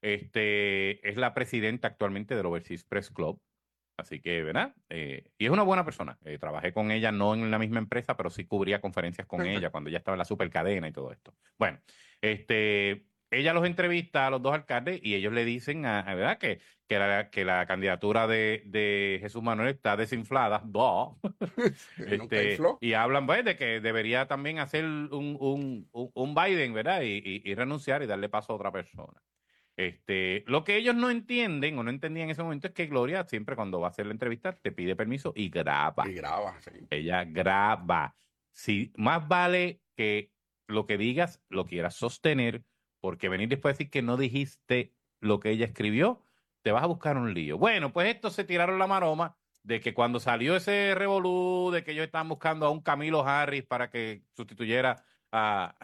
Este, es la presidenta actualmente del Overseas Press Club. Así que, ¿verdad? Eh, y es una buena persona. Eh, trabajé con ella, no en la misma empresa, pero sí cubría conferencias con ella cuando ella estaba en la supercadena y todo esto. Bueno, este... ella los entrevista a los dos alcaldes y ellos le dicen a, a ¿verdad? Que, que, la, que la candidatura de, de Jesús Manuel está desinflada. No. este, y hablan pues, de que debería también hacer un, un, un Biden, ¿verdad? Y, y, y renunciar y darle paso a otra persona. Este, lo que ellos no entienden o no entendían en ese momento es que Gloria siempre cuando va a hacer la entrevista te pide permiso y graba. Y graba, sí. Ella graba. Si, más vale que lo que digas lo quieras sostener, porque venir después a decir que no dijiste lo que ella escribió, te vas a buscar un lío. Bueno, pues estos se tiraron la maroma de que cuando salió ese revolú de que ellos estaban buscando a un Camilo Harris para que sustituyera a,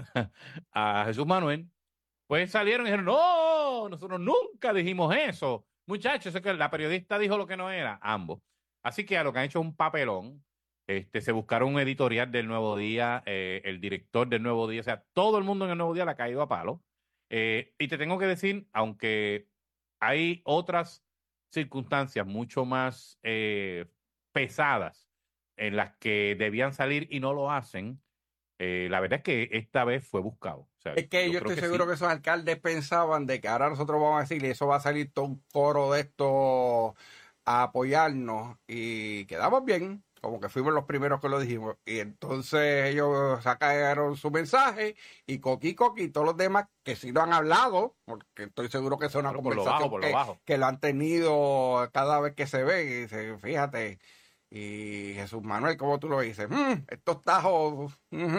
a Jesús Manuel, pues salieron y dijeron, no, nosotros nunca dijimos eso. Muchachos, es que la periodista dijo lo que no era, ambos. Así que a lo que han hecho es un papelón. Este, se buscaron un editorial del Nuevo Día, eh, el director del Nuevo Día, o sea, todo el mundo en el Nuevo Día le ha caído a palo. Eh, y te tengo que decir, aunque hay otras circunstancias mucho más eh, pesadas en las que debían salir y no lo hacen, eh, la verdad es que esta vez fue buscado. O sea, es que yo, yo estoy que seguro sí. que esos alcaldes pensaban de que ahora nosotros vamos a decir, y eso va a salir todo un foro de esto a apoyarnos y quedamos bien. Como que fuimos los primeros que lo dijimos. Y entonces ellos sacaron su mensaje y Coqui Coqui y todos los demás que sí lo han hablado, porque estoy seguro que es una Pero conversación por lo bajo, por que, lo bajo. que lo han tenido cada vez que se ve. Y dice, fíjate, y Jesús Manuel, ¿cómo tú lo dices? Mm, estos tajos.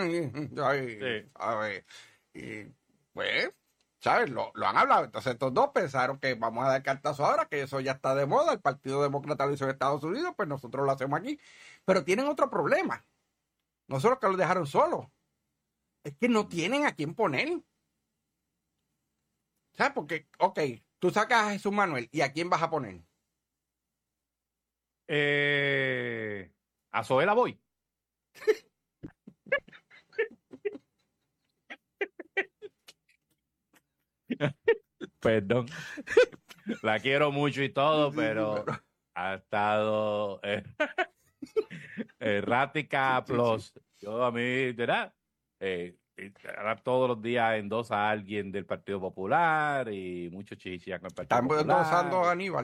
Ay, Sí. a ver. Y pues, ¿sabes? Lo, lo han hablado. Entonces estos dos pensaron que vamos a dar cartazo ahora, que eso ya está de moda. El Partido Demócrata lo hizo en Estados Unidos, pues nosotros lo hacemos aquí. Pero tienen otro problema. No solo que los dejaron solos. Es que no tienen a quién poner. ¿Sabes? Porque, ok, tú sacas a Jesús Manuel, ¿y a quién vas a poner? Eh, a Zoela voy. Perdón. La quiero mucho y todo, pero ha estado eh, errática plus. Yo a mí, ¿verdad? Eh, ahora todos los días endosa a alguien del Partido Popular y mucho chichi con el Partido ¿Están Popular. endosando a Aníbal?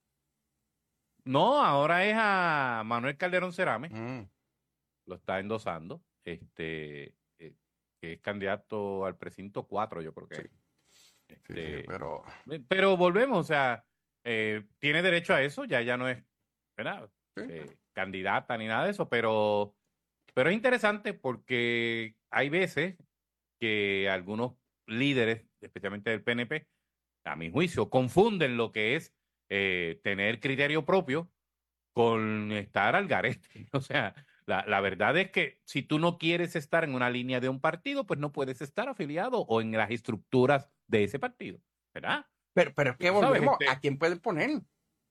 No, ahora es a Manuel Calderón Cerame. Mm. Lo está endosando. Este, eh, que es candidato al precinto cuatro, yo creo que Sí. es. Este, Sí, sí, pero... pero volvemos, o sea, eh, tiene derecho a eso, ya ya no es, ¿verdad? Sí. Eh, candidata ni nada de eso, pero, pero es interesante porque hay veces que algunos líderes, especialmente del P N P, a mi juicio, confunden lo que es eh, tener criterio propio con estar al garete. O sea, la, la verdad es que si tú no quieres estar en una línea de un partido, pues no puedes estar afiliado o en las estructuras de ese partido, ¿verdad? Pero, pero es que Tú sabes, volvemos, este- ¿a quién pueden poner? No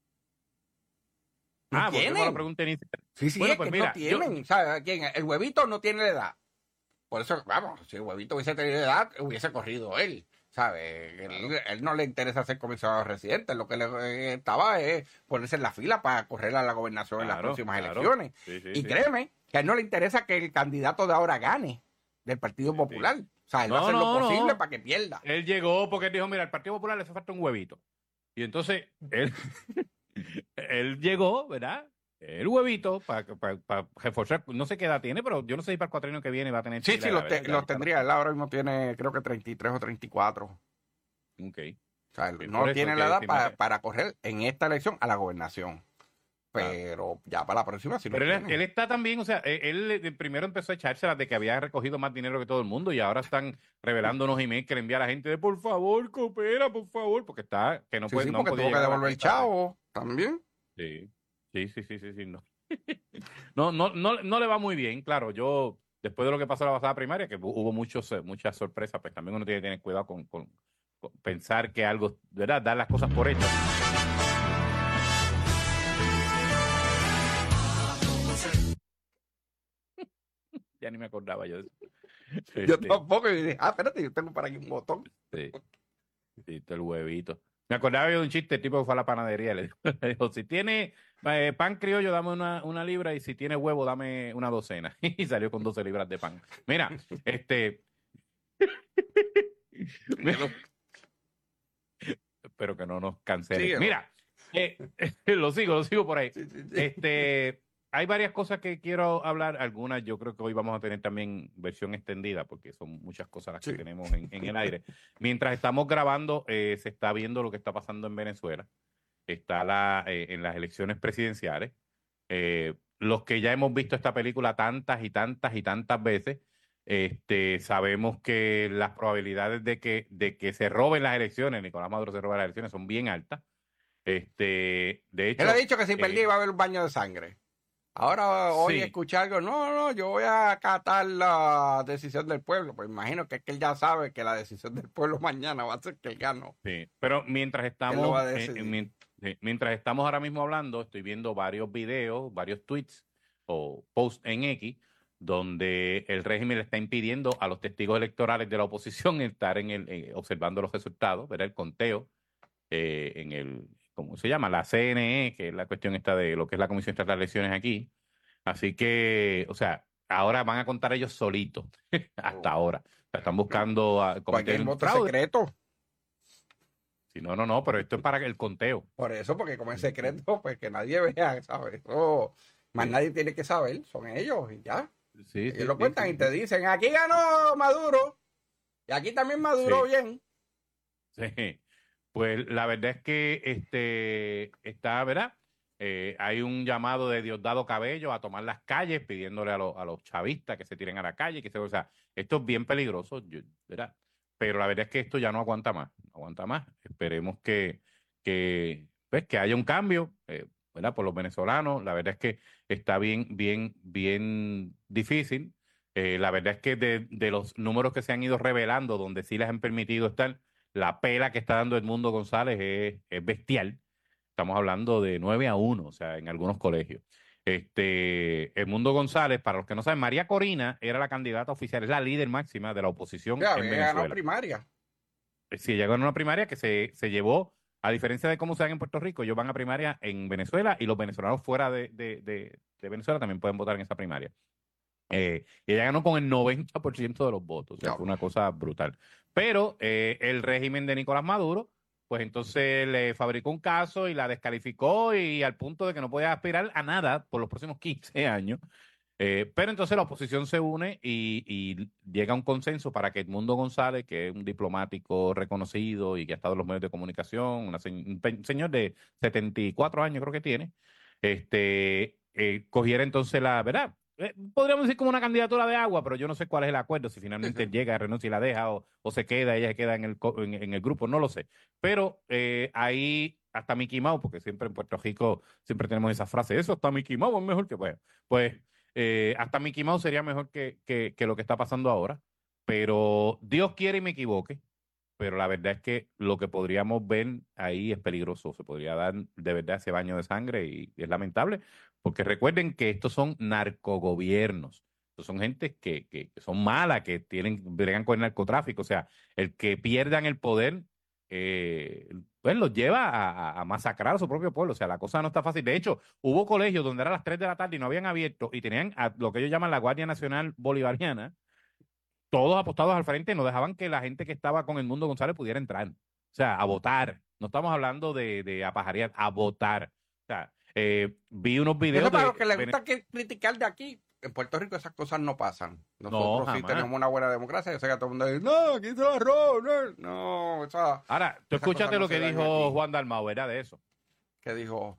Ah, volvemos a la tienen. pregunta inicial. Sí, sí, Bueno, es pues que mira, no tienen. ¿Sabes a quién? El huevito no tiene la edad. Por eso, vamos, si el huevito hubiese tenido edad, hubiese corrido él. ¿Sabes? Él, él no le interesa ser comisionado residente. Lo que le eh, estaba es ponerse en la fila para correr a la gobernación en las Claro, próximas claro. elecciones. Sí, sí, Y sí. créeme que a él no le interesa que el candidato de ahora gane del Partido Sí, Popular. O sea, él va a No, hacer no, lo posible no. para que pierda. Él llegó porque él dijo, mira, al Partido Popular le hace falta un huevito. Y entonces, él, él llegó, ¿verdad? El huevito para reforzar, no sé qué edad tiene, pero yo no sé si para el cuatrienio que viene va a tener... Sí, pila, sí, la los verdad, te- ya los está. tendría. Él ahora mismo tiene, creo que treinta y tres o treinta y cuatro. Ok. O sea, él Pues no por eso tiene que la edad si no para, te- para correr en esta elección a la gobernación. Claro. Pero ya para la próxima sí lo Pero él, tiene. él está también, o sea, él, él primero empezó a echárselas de que había recogido más dinero que todo el mundo y ahora están revelando unos emails que le envía a la gente de por favor, coopera, por favor, porque está, que no Sí, puede, sí, no porque podía tuvo que llegar a la devolver el meta. chavo también. Sí, sí, sí, sí, sí, sí, no. No, no, no, no le va muy bien, claro. Yo, después de lo que pasó en la pasada primaria, que hu- hubo muchos, eh, muchas sorpresas, pues también uno tiene que tener cuidado con, con, pensar que algo, ¿verdad? Dar las cosas por hechas. Ya ni me acordaba yo de eso. Yo Este, tampoco. Y dije, ah, espérate, yo tengo por aquí un botón. Sí, sí, el huevito. Me acordaba yo de un chiste, el tipo que fue a la panadería, le dijo, le dijo, si tiene eh, pan criollo, dame una, una libra, y si tiene huevo, dame una docena. Y salió con doce libras de pan. Mira, este... Mira, espero que no nos cancelen. Síguelo. Mira, eh, lo sigo, lo sigo por ahí. Sí, sí, sí. Este, hay varias cosas que quiero hablar. Algunas yo creo que hoy vamos a tener también versión extendida, porque son muchas cosas las que Sí. tenemos en, en el aire. Mientras estamos grabando, eh, se está viendo lo que está pasando en Venezuela. Está la, eh, en las elecciones presidenciales. Eh, los que ya hemos visto esta película tantas y tantas y tantas veces, este, sabemos que las probabilidades de que, de que se roben las elecciones, Nicolás Maduro se robe las elecciones, son bien altas. Este, de hecho, Él ha dicho que si eh, perdía iba a haber un baño de sangre. Ahora hoy Sí. escuché algo, no, no, yo voy a acatar la decisión del pueblo. Pues imagino que es que él ya sabe que la decisión del pueblo mañana va a ser que él ganó. Sí, pero mientras Él lo estamos, va a eh, decidir. eh, mien- sí, mientras estamos ahora mismo hablando, estoy viendo varios videos, varios tweets o posts en X, donde el régimen le está impidiendo a los testigos electorales de la oposición estar en el, eh, observando los resultados, ver el conteo eh, en el, ¿cómo se llama? La C N E, que es la cuestión esta de lo que es la Comisión Estatal de Elecciones aquí. Así que, o sea, ahora van a contar ellos solitos, hasta ahora. O sea, están buscando a, cometer Cualquier un voto fraude. secreto. Sí, no, no, no, pero esto es para el conteo. Por eso, porque como es secreto, pues que nadie vea, ¿sabes? Eso, más Sí. nadie tiene que saber, son ellos y ya. Sí, Ellos sí, lo sí, cuentan sí, y te sí. dicen, aquí ganó Maduro. Y aquí también Maduro Sí. bien. Sí. Pues la verdad es que este está, ¿verdad? Eh, hay un llamado de Diosdado Cabello a tomar las calles, pidiéndole a, los- a los chavistas que se tiren a la calle, que se, o sea, esto es bien peligroso, yo- ¿verdad? Pero la verdad es que esto ya no aguanta más, no aguanta más. Esperemos que, que, pues, que haya un cambio, eh, ¿verdad? Por los venezolanos. La verdad es que está bien, bien, bien difícil. Eh, la verdad es que de, de los números que se han ido revelando, donde sí les han permitido estar, la pela que está dando Edmundo González es, es bestial. Estamos hablando de nueve a uno, o sea, en algunos colegios. Este, Edmundo González, para los que no saben, María Corina era la candidata oficial, es la líder máxima de la oposición Ya, en había Venezuela. ganado primaria. Sí, ella ganó una primaria que se, se llevó, a diferencia de cómo se dan en Puerto Rico, ellos van a primaria en Venezuela y los venezolanos fuera de, de, de, de Venezuela también pueden votar en esa primaria. Eh, y ella ganó con el noventa por ciento de los votos, o sea, No. fue una cosa brutal. Pero eh, el régimen de Nicolás Maduro, pues entonces le fabricó un caso y la descalificó y al punto de que no podía aspirar a nada por los próximos quince años. Eh, pero entonces la oposición se une y, y llega a un consenso para que Edmundo González, que es un diplomático reconocido y que ha estado en los medios de comunicación, una se- un pe- señor de setenta y cuatro años creo que tiene, este, eh, cogiera entonces la, ¿verdad? Eh, podríamos decir como una candidatura de agua, pero yo no sé cuál es el acuerdo, si finalmente él llega, renuncia y la deja, o, o se queda, ella se queda en el, co- en, en el grupo, no lo sé. Pero eh, ahí hasta Mickey Mouse, porque siempre en Puerto Rico siempre tenemos esa frase, eso hasta Mickey Mouse es mejor que, bueno, pues eh, hasta Mickey Mouse sería mejor que, que, que lo que está pasando ahora, pero Dios quiere y me equivoque, pero la verdad es que lo que podríamos ver ahí es peligroso, se podría dar de verdad ese baño de sangre y, y es lamentable, porque recuerden que estos son narcogobiernos, estos son gente que, que, que son malas, que tienen, bregan con el narcotráfico, o sea, el que pierdan el poder, eh, pues los lleva a, a- a masacrar a su propio pueblo, o sea, la cosa no está fácil. De hecho, hubo colegios donde eran las tres de la tarde y no habían abierto y tenían a lo que ellos llaman la Guardia Nacional Bolivariana, todos apostados al frente, no dejaban que la gente que estaba con Edmundo González pudiera entrar. O sea, a votar. No estamos hablando de, de apajarear, a votar. O sea, eh, vi unos videos Eso para de... los que les Vene- gusta que criticar de aquí. En Puerto Rico esas cosas no pasan. No, Nosotros sí jamás. tenemos una buena democracia. Yo sé que todo el mundo dice, no, aquí se la roban, no, no, esa, Ahora, tú esas escúchate cosas no lo que se dan dijo aquí. Juan Dalmau, era de eso. que dijo.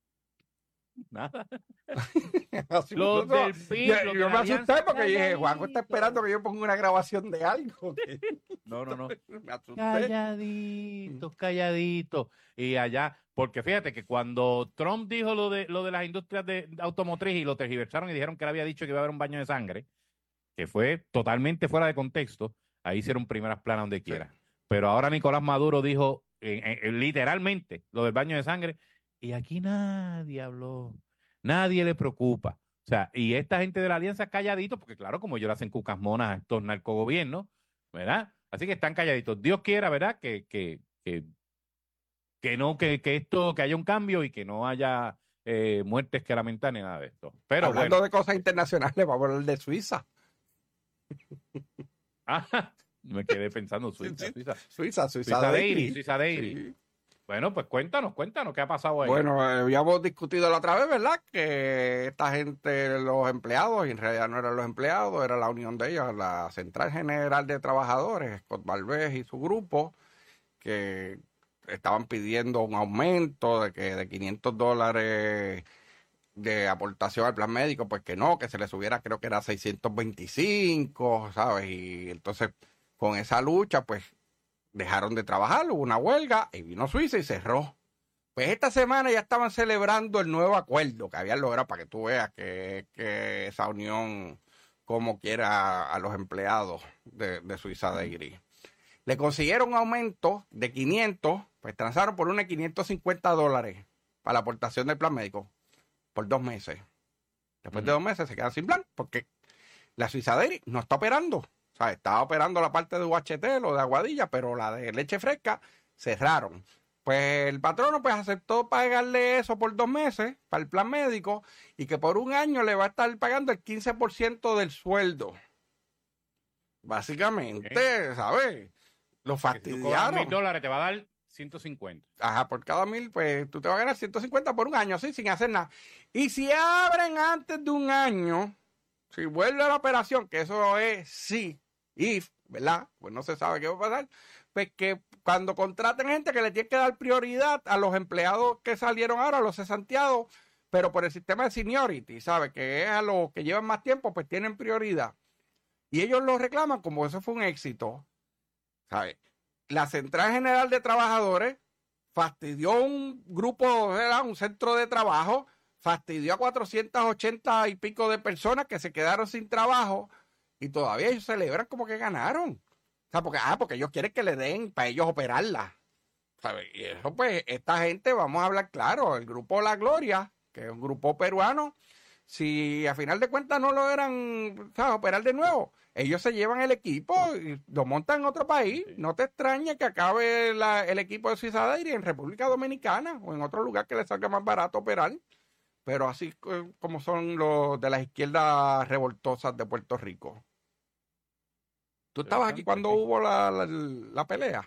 Nada. Así Los puso. del P I B, Yo, los yo de me la asusté Alianza porque dije, Calladito. Juanjo está esperando que yo ponga una grabación de algo. que- No, no, no. me asusté. Calladitos, calladitos. Y allá, porque fíjate que cuando Trump dijo lo de lo de las industrias de de automotriz y lo tergiversaron y dijeron que él había dicho que iba a haber un baño de sangre, que fue totalmente fuera de contexto, ahí hicieron primeras planas donde quiera. Pero ahora Nicolás Maduro dijo eh, eh, literalmente lo del baño de sangre y aquí nadie habló, nadie le preocupa. O sea, y esta gente de la alianza calladito, porque claro, como ellos le hacen cucas monas a estos narcogobiernos, ¿verdad? Así que están calladitos. Dios quiera, ¿verdad? Que, que, que, que no, que, que esto, que haya un cambio y que no haya eh, muertes que lamentar ni nada de esto. Pero hablando bueno. de cosas internacionales, vamos a hablar de Suiza. Ah, me quedé pensando Suiza, Sí, sí. Suiza. Suiza, Suiza, Suiza Dairy. Dairy, Suiza Dairy. Sí. Bueno, pues cuéntanos, cuéntanos qué ha pasado ahí. Bueno, eh, habíamos discutido la otra vez, ¿verdad? Que esta gente, los empleados, y en realidad no eran los empleados, era la unión de ellos, la Central General de Trabajadores, Scott Valvez y su grupo, que estaban pidiendo un aumento de que de quinientos dólares de aportación al plan médico, pues que no, que se le subiera, creo que era seiscientos veinticinco, ¿sabes? Y entonces, con esa lucha, pues dejaron de trabajar, hubo una huelga y vino Suiza y cerró. Pues esta semana ya estaban celebrando el nuevo acuerdo que habían logrado, para que tú veas que, que esa unión como quiera a los empleados de, de Suiza Dairy. Le consiguieron un aumento de quinientos, pues transaron por una de quinientos cincuenta dólares para la aportación del plan médico por dos meses. Después uh-huh. de dos meses se quedan sin plan porque la Suiza Dairy no está operando. O sea, estaba operando la parte de U H T, lo de Aguadilla, pero la de leche fresca cerraron. Pues el patrono pues aceptó pagarle eso por dos meses para el plan médico y que por un año le va a estar pagando el quince por ciento del sueldo. Básicamente, ¿Eh? ¿sabes? Lo fastidiaron. Mil dólares te va a dar ciento cincuenta. Ajá, por cada mil, pues tú te vas a ganar ciento cincuenta por un año, así, sin hacer nada. Y si abren antes de un año, si vuelve a la operación, que eso es sí, if, ¿verdad? Pues no se sabe qué va a pasar. Pues que cuando contraten gente que le tiene que dar prioridad a los empleados que salieron ahora, los cesanteados, pero por el sistema de seniority, ¿sabes? Que es a los que llevan más tiempo, pues tienen prioridad. Y ellos lo reclaman como eso fue un éxito, ¿sabes? La Central General de Trabajadores fastidió un grupo, ¿verdad? Un centro de trabajo, fastidió a cuatrocientas ochenta y pico de personas que se quedaron sin trabajo. Y todavía ellos celebran como que ganaron. O sea, porque, ah, porque ellos quieren que le den para ellos operarla. ¿Sabes? Y eso, pues, esta gente, vamos a hablar claro, el grupo La Gloria, que es un grupo peruano, si a final de cuentas no logran, ¿sabes?, operar de nuevo, ellos se llevan el equipo y lo montan en otro país. No te extrañe que acabe la, el equipo de Suiza Dairy en República Dominicana o en otro lugar que les salga más barato operar. Pero así como son los de las izquierdas revoltosas de Puerto Rico. ¿Tú estabas aquí cuando hubo la, la, la pelea?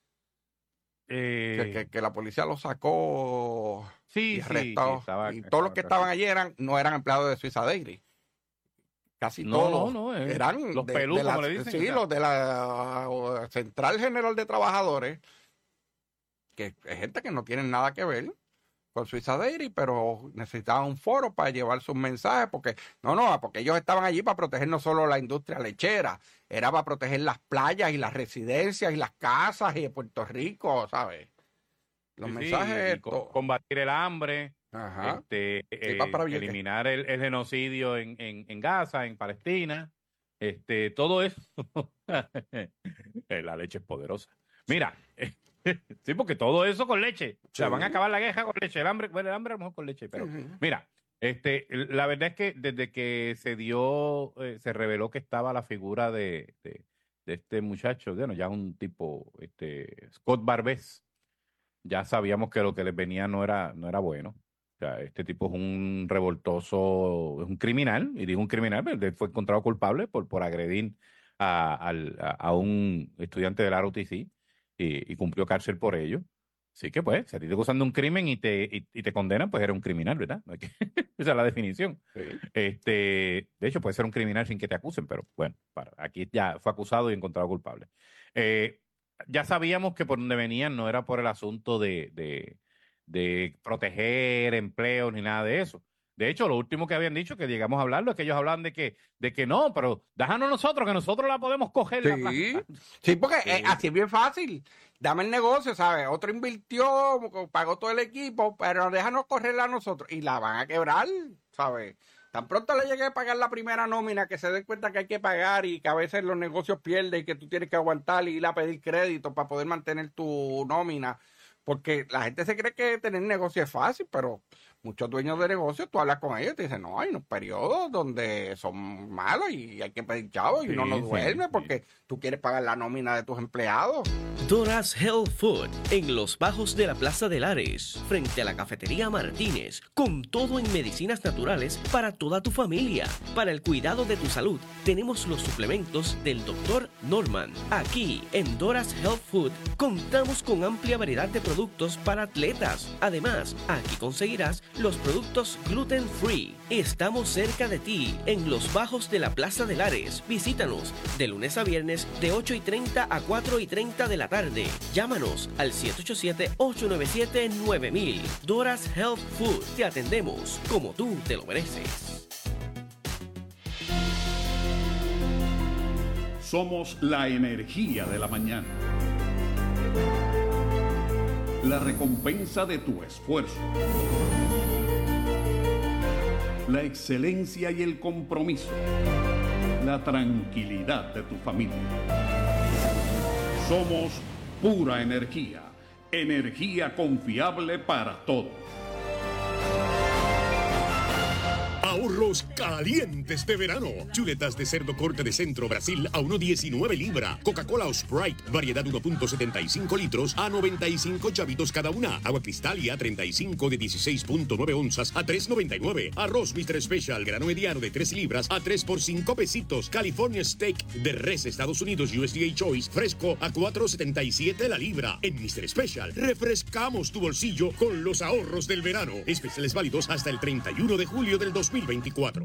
Eh, que, que, que la policía lo sacó sí, y arrestó. Sí, estaba, y todos los que estaban allí eran, no eran empleados de Suiza Dairy. Casi no, todos no, no, eh, eran los de, pelú, de la, como le dicen. Sí, los de la uh, Central General de Trabajadores, que es gente que no tiene nada que ver con Suiza Dairy, pero necesitaban un foro para llevar sus mensajes, porque no, no, porque ellos estaban allí para proteger no solo la industria lechera, era para proteger las playas y las residencias y las casas y de Puerto Rico, ¿sabes? Los sí, mensajes... sí, co combatir el hambre, Ajá. este, sí, eh, para eliminar el, el genocidio en, en, en Gaza, en Palestina, este, todo eso. La leche es poderosa. Mira... Sí, porque todo eso con leche. Sí. O sea, van a acabar la guerra con leche. El hambre, bueno, el hambre a lo mejor con leche, pero uh-huh. mira, este, la verdad es que desde que se dio, eh, se reveló que estaba la figura de, de, de este muchacho, bueno, ya un tipo, este, Scott Valvez, ya sabíamos que lo que les venía no era, no era bueno. O sea, este tipo es un revoltoso, es un criminal, y digo un criminal, él fue encontrado culpable por, por agredir a, a, a un estudiante del R O T C. Y, y cumplió cárcel por ello. Así que, pues, si a ti te acusan de un crimen y te, y, y te condenan, pues eres un criminal, ¿verdad? Esa es la definición. Sí. Este, de hecho, puede ser un criminal sin que te acusen, pero bueno, para, aquí ya fue acusado y encontrado culpable. Eh, ya sabíamos que por donde venían no era por el asunto de, de, de proteger empleos ni nada de eso. De hecho, lo último que habían dicho, que llegamos a hablarlo, es que ellos hablaban de que, de que no, pero déjanos nosotros, que nosotros la podemos coger. Sí, la plaza. Sí, porque Sí. Eh, así es bien fácil. Dame el negocio, ¿sabes? Otro invirtió, pagó todo el equipo, pero déjanos correrla a nosotros. Y la van a quebrar, ¿sabes? tan pronto le llegue a pagar la primera nómina, que se den cuenta que hay que pagar y que a veces los negocios pierden y que tú tienes que aguantar y ir a pedir crédito para poder mantener tu nómina. Porque la gente se cree que tener negocio es fácil, pero muchos dueños de negocios, tú hablas con ellos y te dicen, no, hay unos periodos donde son malos y hay que pedir chavos y Sí, uno no sí, duerme sí. porque tú quieres pagar la nómina de tus empleados. Dora's Health Food, en los bajos de la Plaza de Lares, frente a la cafetería Martínez, con todo en medicinas naturales para toda tu familia. Para el cuidado de tu salud, tenemos los suplementos del doctor Norman. Aquí, en Dora's Health Food, contamos con amplia variedad de productos para atletas. Además, aquí conseguirás los productos gluten free. Estamos cerca de ti, en los bajos de la Plaza de Lares. Visítanos de lunes a viernes de ocho y treinta a cuatro y treinta de la tarde. Llámanos al siete ocho siete, ocho nueve siete, nueve mil. Dora's Health Food. Te atendemos como tú te lo mereces. Somos la energía de la mañana. La recompensa de tu esfuerzo. La excelencia y el compromiso. La tranquilidad de tu familia. Somos pura energía. Energía confiable para todos. Ahorros calientes de verano. Chuletas de cerdo corte de centro Brasil a uno diecinueve libra. Coca-Cola o Sprite, variedad uno punto setenta y cinco litros a noventa y cinco chavitos cada una. Agua Cristalia treinta y cinco de dieciséis punto nueve onzas a tres noventa y nueve. Arroz mister Special, grano mediano de tres libras a tres por cinco pesitos. California Steak de res Estados Unidos U S D A Choice, fresco a cuatro setenta y siete la libra. En mister Special, refrescamos tu bolsillo con los ahorros del verano. Especiales válidos hasta el treinta y uno de julio del dos mil veinticuatro.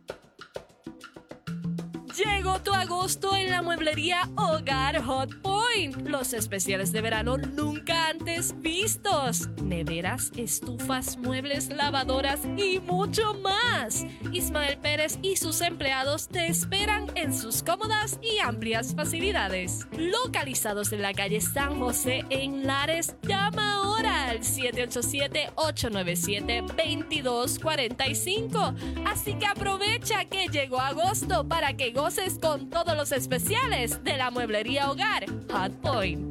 Llegó tu agosto en la mueblería Hogar Hot Point. Los especiales de verano nunca antes vistos. Neveras, estufas, muebles, lavadoras y mucho más. Ismael Pérez y sus empleados te esperan en sus cómodas y amplias facilidades. Localizados en la calle San José en Lares, llama ahora al siete ocho siete, ocho nueve siete, dos dos cuatro cinco. Así que aprovecha que llegó agosto para que goces con todos los especiales de la mueblería Hogar Hot Point.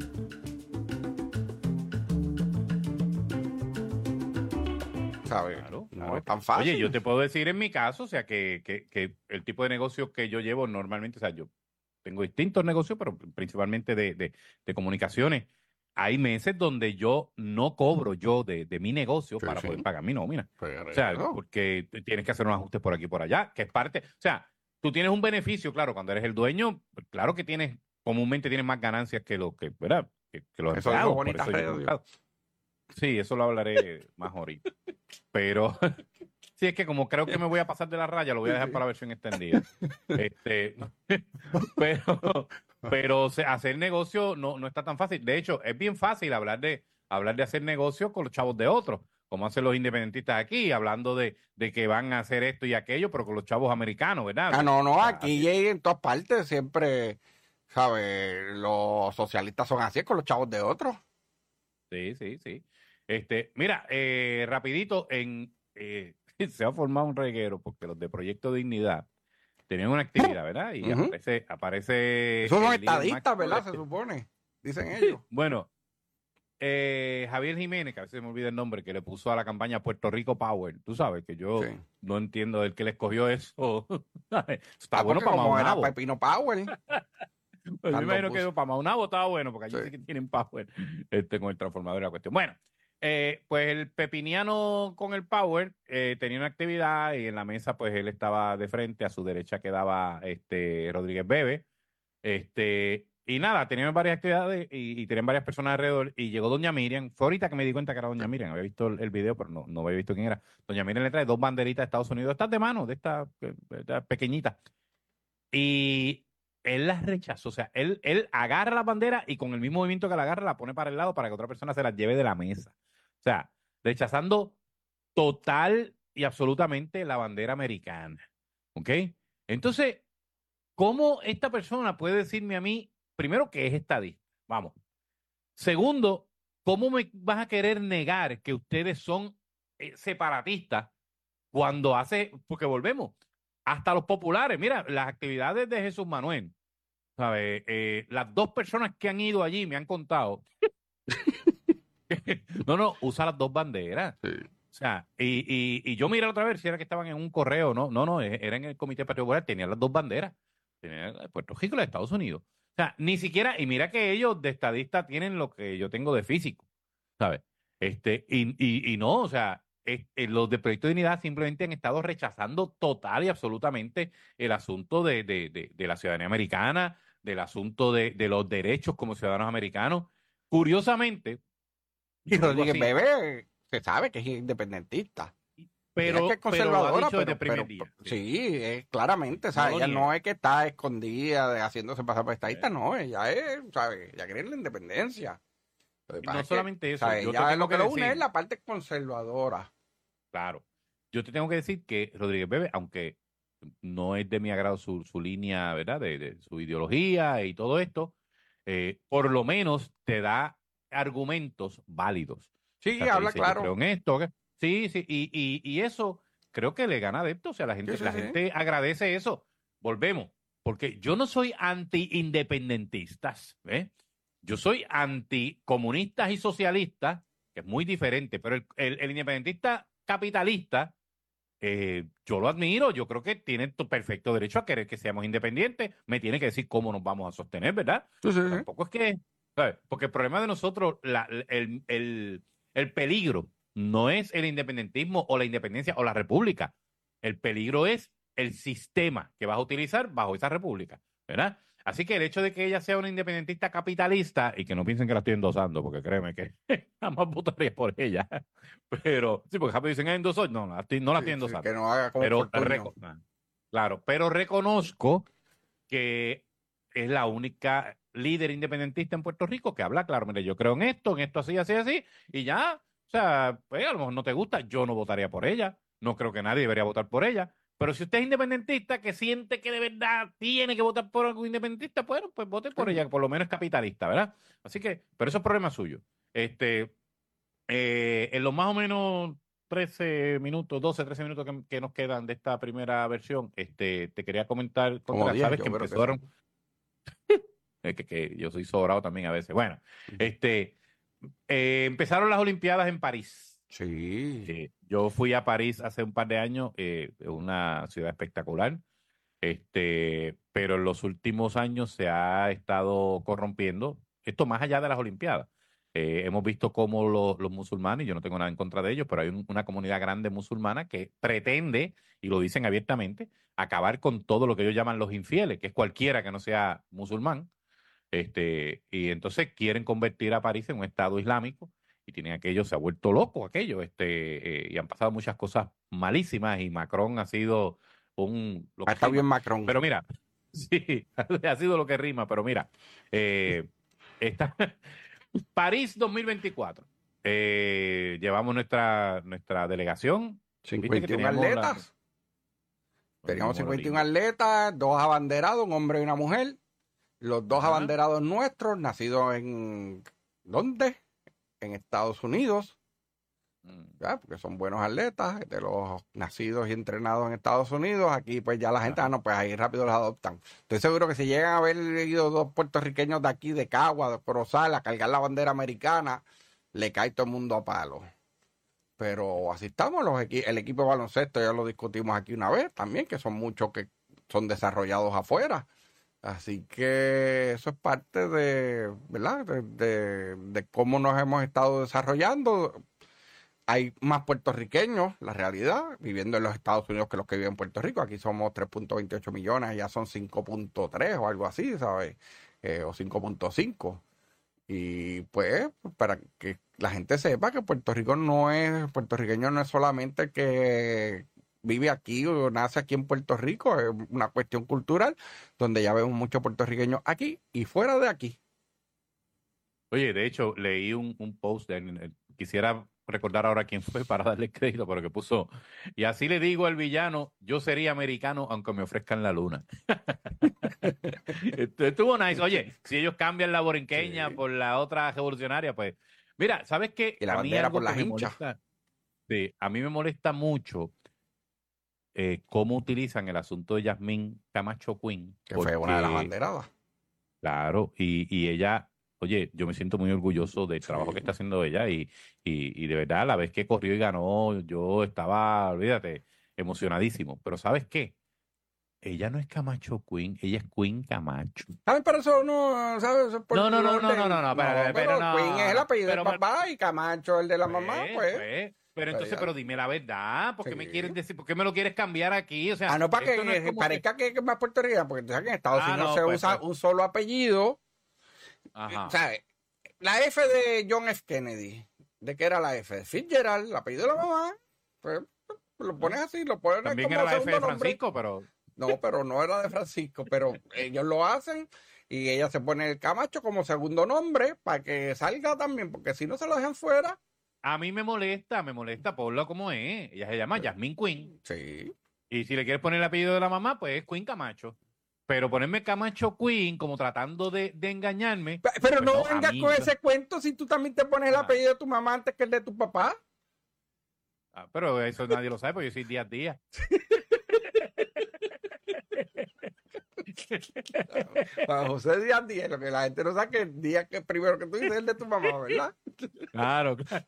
¿Sabes? Claro, No claro. es tan fácil. Oye, yo te puedo decir en mi caso, o sea, que, que, que el tipo de negocio que yo llevo normalmente, o sea, yo tengo distintos negocios, pero principalmente de, de, de comunicaciones. Hay meses donde yo no cobro yo de, de mi negocio Sí, para sí. poder pagar mi nómina. Pero, O sea, no. porque tienes que hacer unos ajustes por aquí y por allá, que es parte, o sea, tú tienes un beneficio, claro, cuando eres el dueño, pues, claro que tienes, comúnmente tienes más ganancias que lo que, ¿verdad? Que, que los Eso es empleados. lo por bonita eso yo he radio. buscado. Sí, eso lo hablaré más ahorita. Pero sí, es que como creo que me voy a pasar de la raya, lo voy a dejar para la versión extendida. Este, pero, pero o sea, hacer negocio no, no está tan fácil. De hecho, es bien fácil hablar de, hablar de hacer negocio con los chavos de otros, como hacen los independentistas aquí, hablando de, de que van a hacer esto y aquello, pero con los chavos americanos, ¿verdad? Ah, no, no, O sea, aquí y en todas partes siempre, ¿sabes? Los socialistas son así, con los chavos de otros. Sí, sí, sí. Este, mira, eh, rapidito, en eh, se ha formado un reguero porque los de Proyecto Dignidad tenían una actividad, ¿verdad? Y Ujú. aparece, aparece. Esos son el líder estadistas, máximo ¿verdad? de- Se supone. Dicen ellos. Bueno, eh, Javier Jiménez, que a veces me olvida el nombre, que le puso a la campaña Puerto Rico Power. Tú sabes que yo Sí. no entiendo el que le escogió eso. Está Ah, bueno porque para como era Maunabo. Pepino Power. Pues me Cuando imagino puso- que para Maunabo estaba bueno, porque allí Sí. sí que tienen power este, con el transformador y la cuestión. Bueno, eh, pues el pepiniano con el power eh, tenía una actividad y en la mesa pues él estaba de frente, a su derecha quedaba este Rodríguez Bebe. Este, y nada, tenían varias actividades y, y tenían varias personas alrededor y llegó doña Miriam. Fue ahorita que me di cuenta que era doña Miriam, había visto el, el video, pero no, no había visto quién era. Doña Miriam le trae dos banderitas de Estados Unidos, estas de mano, de estas esta pequeñitas. Y él las rechazó, o sea, él, él agarra la bandera y con el mismo movimiento que la agarra la pone para el lado para que otra persona se las lleve de la mesa. O sea, rechazando total y absolutamente la bandera americana. ¿Ok? Entonces, ¿cómo esta persona puede decirme a mí, primero, que es estadista? Vamos. Segundo, ¿cómo me vas a querer negar que ustedes son eh, separatistas cuando hace, porque volvemos, hasta los populares, mira, las actividades de Jesús Manuel, ¿sabes? Eh, las dos personas que han ido allí me han contado. no, no, usa las dos banderas. Sí. O sea, y, y, y yo miré otra vez si era que estaban en un correo, no, no, no, era en el Comité Patrio Popular, tenían las dos banderas, tenían la de Puerto Rico y la de Estados Unidos. O sea, ni siquiera, y mira que ellos de estadista tienen lo que yo tengo de físico, ¿sabes? Este, y, y, y no, o sea, es, es, los de Proyecto de Dignidad simplemente han estado rechazando total y absolutamente el asunto de, de, de, de la ciudadanía americana, del asunto de, de los derechos como ciudadanos americanos. Curiosamente, y Rodríguez Bebe se sabe que es independentista. Pero, es que es conservadora, pero, pero, pero, pero sí, sí, es, claramente, ¿sabes? No ella no es que está escondida de, haciéndose pasar por estadista, sí. No, ella es, ¿sabes? Ella cree en la independencia. No solamente que, eso. ¿sabes? Yo ella te lo que, que lo decir, une es la parte conservadora. Claro. Yo te tengo que decir que Rodríguez Bebe, aunque no es de mi agrado su, su línea, ¿verdad? De, de su ideología y todo esto, eh, por lo menos te da argumentos válidos. Sí, o sea, habla dice, claro. Creo en esto. Que, sí, sí, y, y, y eso creo que le gana adeptos. O sea, la gente, sí, sí, la sí. gente agradece eso. Volvemos, porque yo no soy anti-independentistas, ¿eh? Yo soy anticomunistas y socialistas, que es muy diferente, pero el, el, el independentista capitalista, eh, yo lo admiro, yo creo que tiene perfecto derecho a querer que seamos independientes, me tiene que decir cómo nos vamos a sostener, ¿verdad? Sí, sí, Tampoco es que, ¿sabes? Porque el problema de nosotros, la, el, el, el peligro no es el independentismo o la independencia o la república, el peligro es el sistema que vas a utilizar bajo esa república, ¿verdad? Así que el hecho de que ella sea una independentista capitalista, y que no piensen que la estoy endosando, porque créeme que jamás votaría por ella, pero sí, porque rápido dicen que endosó, no, no la estoy, no la estoy endosando. Sí, que no haga como pero reco claro, pero reconozco que es la única líder independentista en Puerto Rico que habla claro, mire, yo creo en esto, en esto así, así, así, y ya, o sea, pues a lo mejor no te gusta, yo no votaría por ella, no creo que nadie debería votar por ella. Pero si usted es independentista, que siente que de verdad tiene que votar por algún independentista, bueno, pues vote por ella, que por lo menos es capitalista, ¿verdad? Así que, pero eso es problema suyo. Este, eh, en los más o menos trece minutos, doce, trece minutos que, que nos quedan de esta primera versión, este, te quería comentar, contra, diez, sabes que empezaron, que, es que, que yo soy sobrado también a veces. Bueno, este, eh, empezaron las Olimpiadas en París. Sí. sí. Yo fui a París hace un par de años, eh, una ciudad espectacular, este, pero en los últimos años se ha estado corrompiendo, esto más allá de las Olimpiadas. Eh, hemos visto cómo los, los musulmanes, yo no tengo nada en contra de ellos, pero hay un, una comunidad grande musulmana que pretende, y lo dicen abiertamente, acabar con todo lo que ellos llaman los infieles, que es cualquiera que no sea musulmán, este, y entonces quieren convertir a París en un estado islámico. Y tienen aquello, se ha vuelto loco aquello, este, eh, y han pasado muchas cosas malísimas, y Macron ha sido un... Lo que ha estado rima. bien Macron. Pero mira, sí, ha sido lo que rima, pero mira, eh, esta, París dos mil veinticuatro, eh, llevamos nuestra, nuestra delegación. cincuenta y uno atletas. La... Teníamos cincuenta y uno atletas, dos abanderados, un hombre y una mujer. Los dos Ajá. abanderados nuestros, nacidos en... ¿Dónde? En Estados Unidos, ¿ya? Porque son buenos atletas, de los nacidos y entrenados en Estados Unidos. Aquí pues ya la gente, ah, no, pues ahí rápido los adoptan. Estoy seguro que si llegan a haber ido dos puertorriqueños de aquí, de Cagua, de Corozal, a cargar la bandera americana, le cae todo el mundo a palo. Pero así estamos, los equi el equipo de baloncesto, ya lo discutimos aquí una vez también, que son muchos que son desarrollados afuera. Así que eso es parte de, ¿verdad? De, de, de cómo nos hemos estado desarrollando. Hay más puertorriqueños, la realidad, viviendo en los Estados Unidos que los que viven en Puerto Rico. Aquí somos tres punto veintiocho millones, allá son cinco punto tres o algo así, ¿sabes? Eh, o cinco punto cinco. Y pues, para que la gente sepa que Puerto Rico no es, puertorriqueño no es solamente el que vive aquí o nace aquí en Puerto Rico, es una cuestión cultural donde ya vemos muchos puertorriqueños aquí y fuera de aquí. Oye, de hecho, leí un, un post, de, quisiera recordar ahora quién fue para darle crédito, pero que puso, y así le digo al villano, yo sería americano aunque me ofrezcan la luna. Estuvo nice. Oye, si ellos cambian la borinqueña sí. por la otra revolucionaria, pues, mira, ¿sabes qué? Y la a bandera mí por las me hinchas. Molesta, sí, a mí me molesta mucho eh, cómo utilizan el asunto de Yasmín Camacho Queen. Que fue una de las banderadas. Claro, y, y ella, oye, yo me siento muy orgulloso del trabajo que está haciendo ella y, y, y de verdad, la vez que corrió y ganó, yo estaba, olvídate, emocionadísimo. Pero ¿sabes qué? Ella no es Camacho Queen, ella es Queen Camacho. ¿Saben? Pero eso no, ¿sabes? Eso por No, no, no, no, orden. no, no, no, pero, pero no. Queen es el apellido pero, del papá y Camacho el de la mamá, pues. pues, pero entonces, ya. pero dime la verdad, ¿por qué Sí. me quieres decir, por qué me lo quieres cambiar aquí? O sea, Ah, no, para que, esto no es que como parezca que, que es más puertorriqueña, porque tú sabes que en Estados Ah, Unidos no, se pues, usa pues. un solo apellido. Ajá. ¿Sabes? La F de John F. Kennedy. ¿De qué era la F? De Fitzgerald, el apellido de la mamá. Pues, lo pones así, lo pones También como era la F de segundo nombre. Francisco, pero No, pero no era de Francisco, pero ellos lo hacen y ella se pone el Camacho como segundo nombre para que salga también, porque si no se lo dejan fuera. a mí me molesta, me molesta, ponlo como es. Ella se llama Yasmín Queen. Sí. Y si le quieres poner el apellido de la mamá, pues es Queen Camacho. Pero ponerme Camacho Queen como tratando de, de engañarme. Pe- Pero pues no a vengas mí con no. ese cuento si tú también te pones el Ah. apellido de tu mamá antes que el de tu papá. Ah, pero eso nadie lo sabe, porque yo soy día a día. Para José Díaz Díaz, lo que la gente no sabe que el día que primero que tú dices es el de tu mamá, ¿verdad? Claro, claro.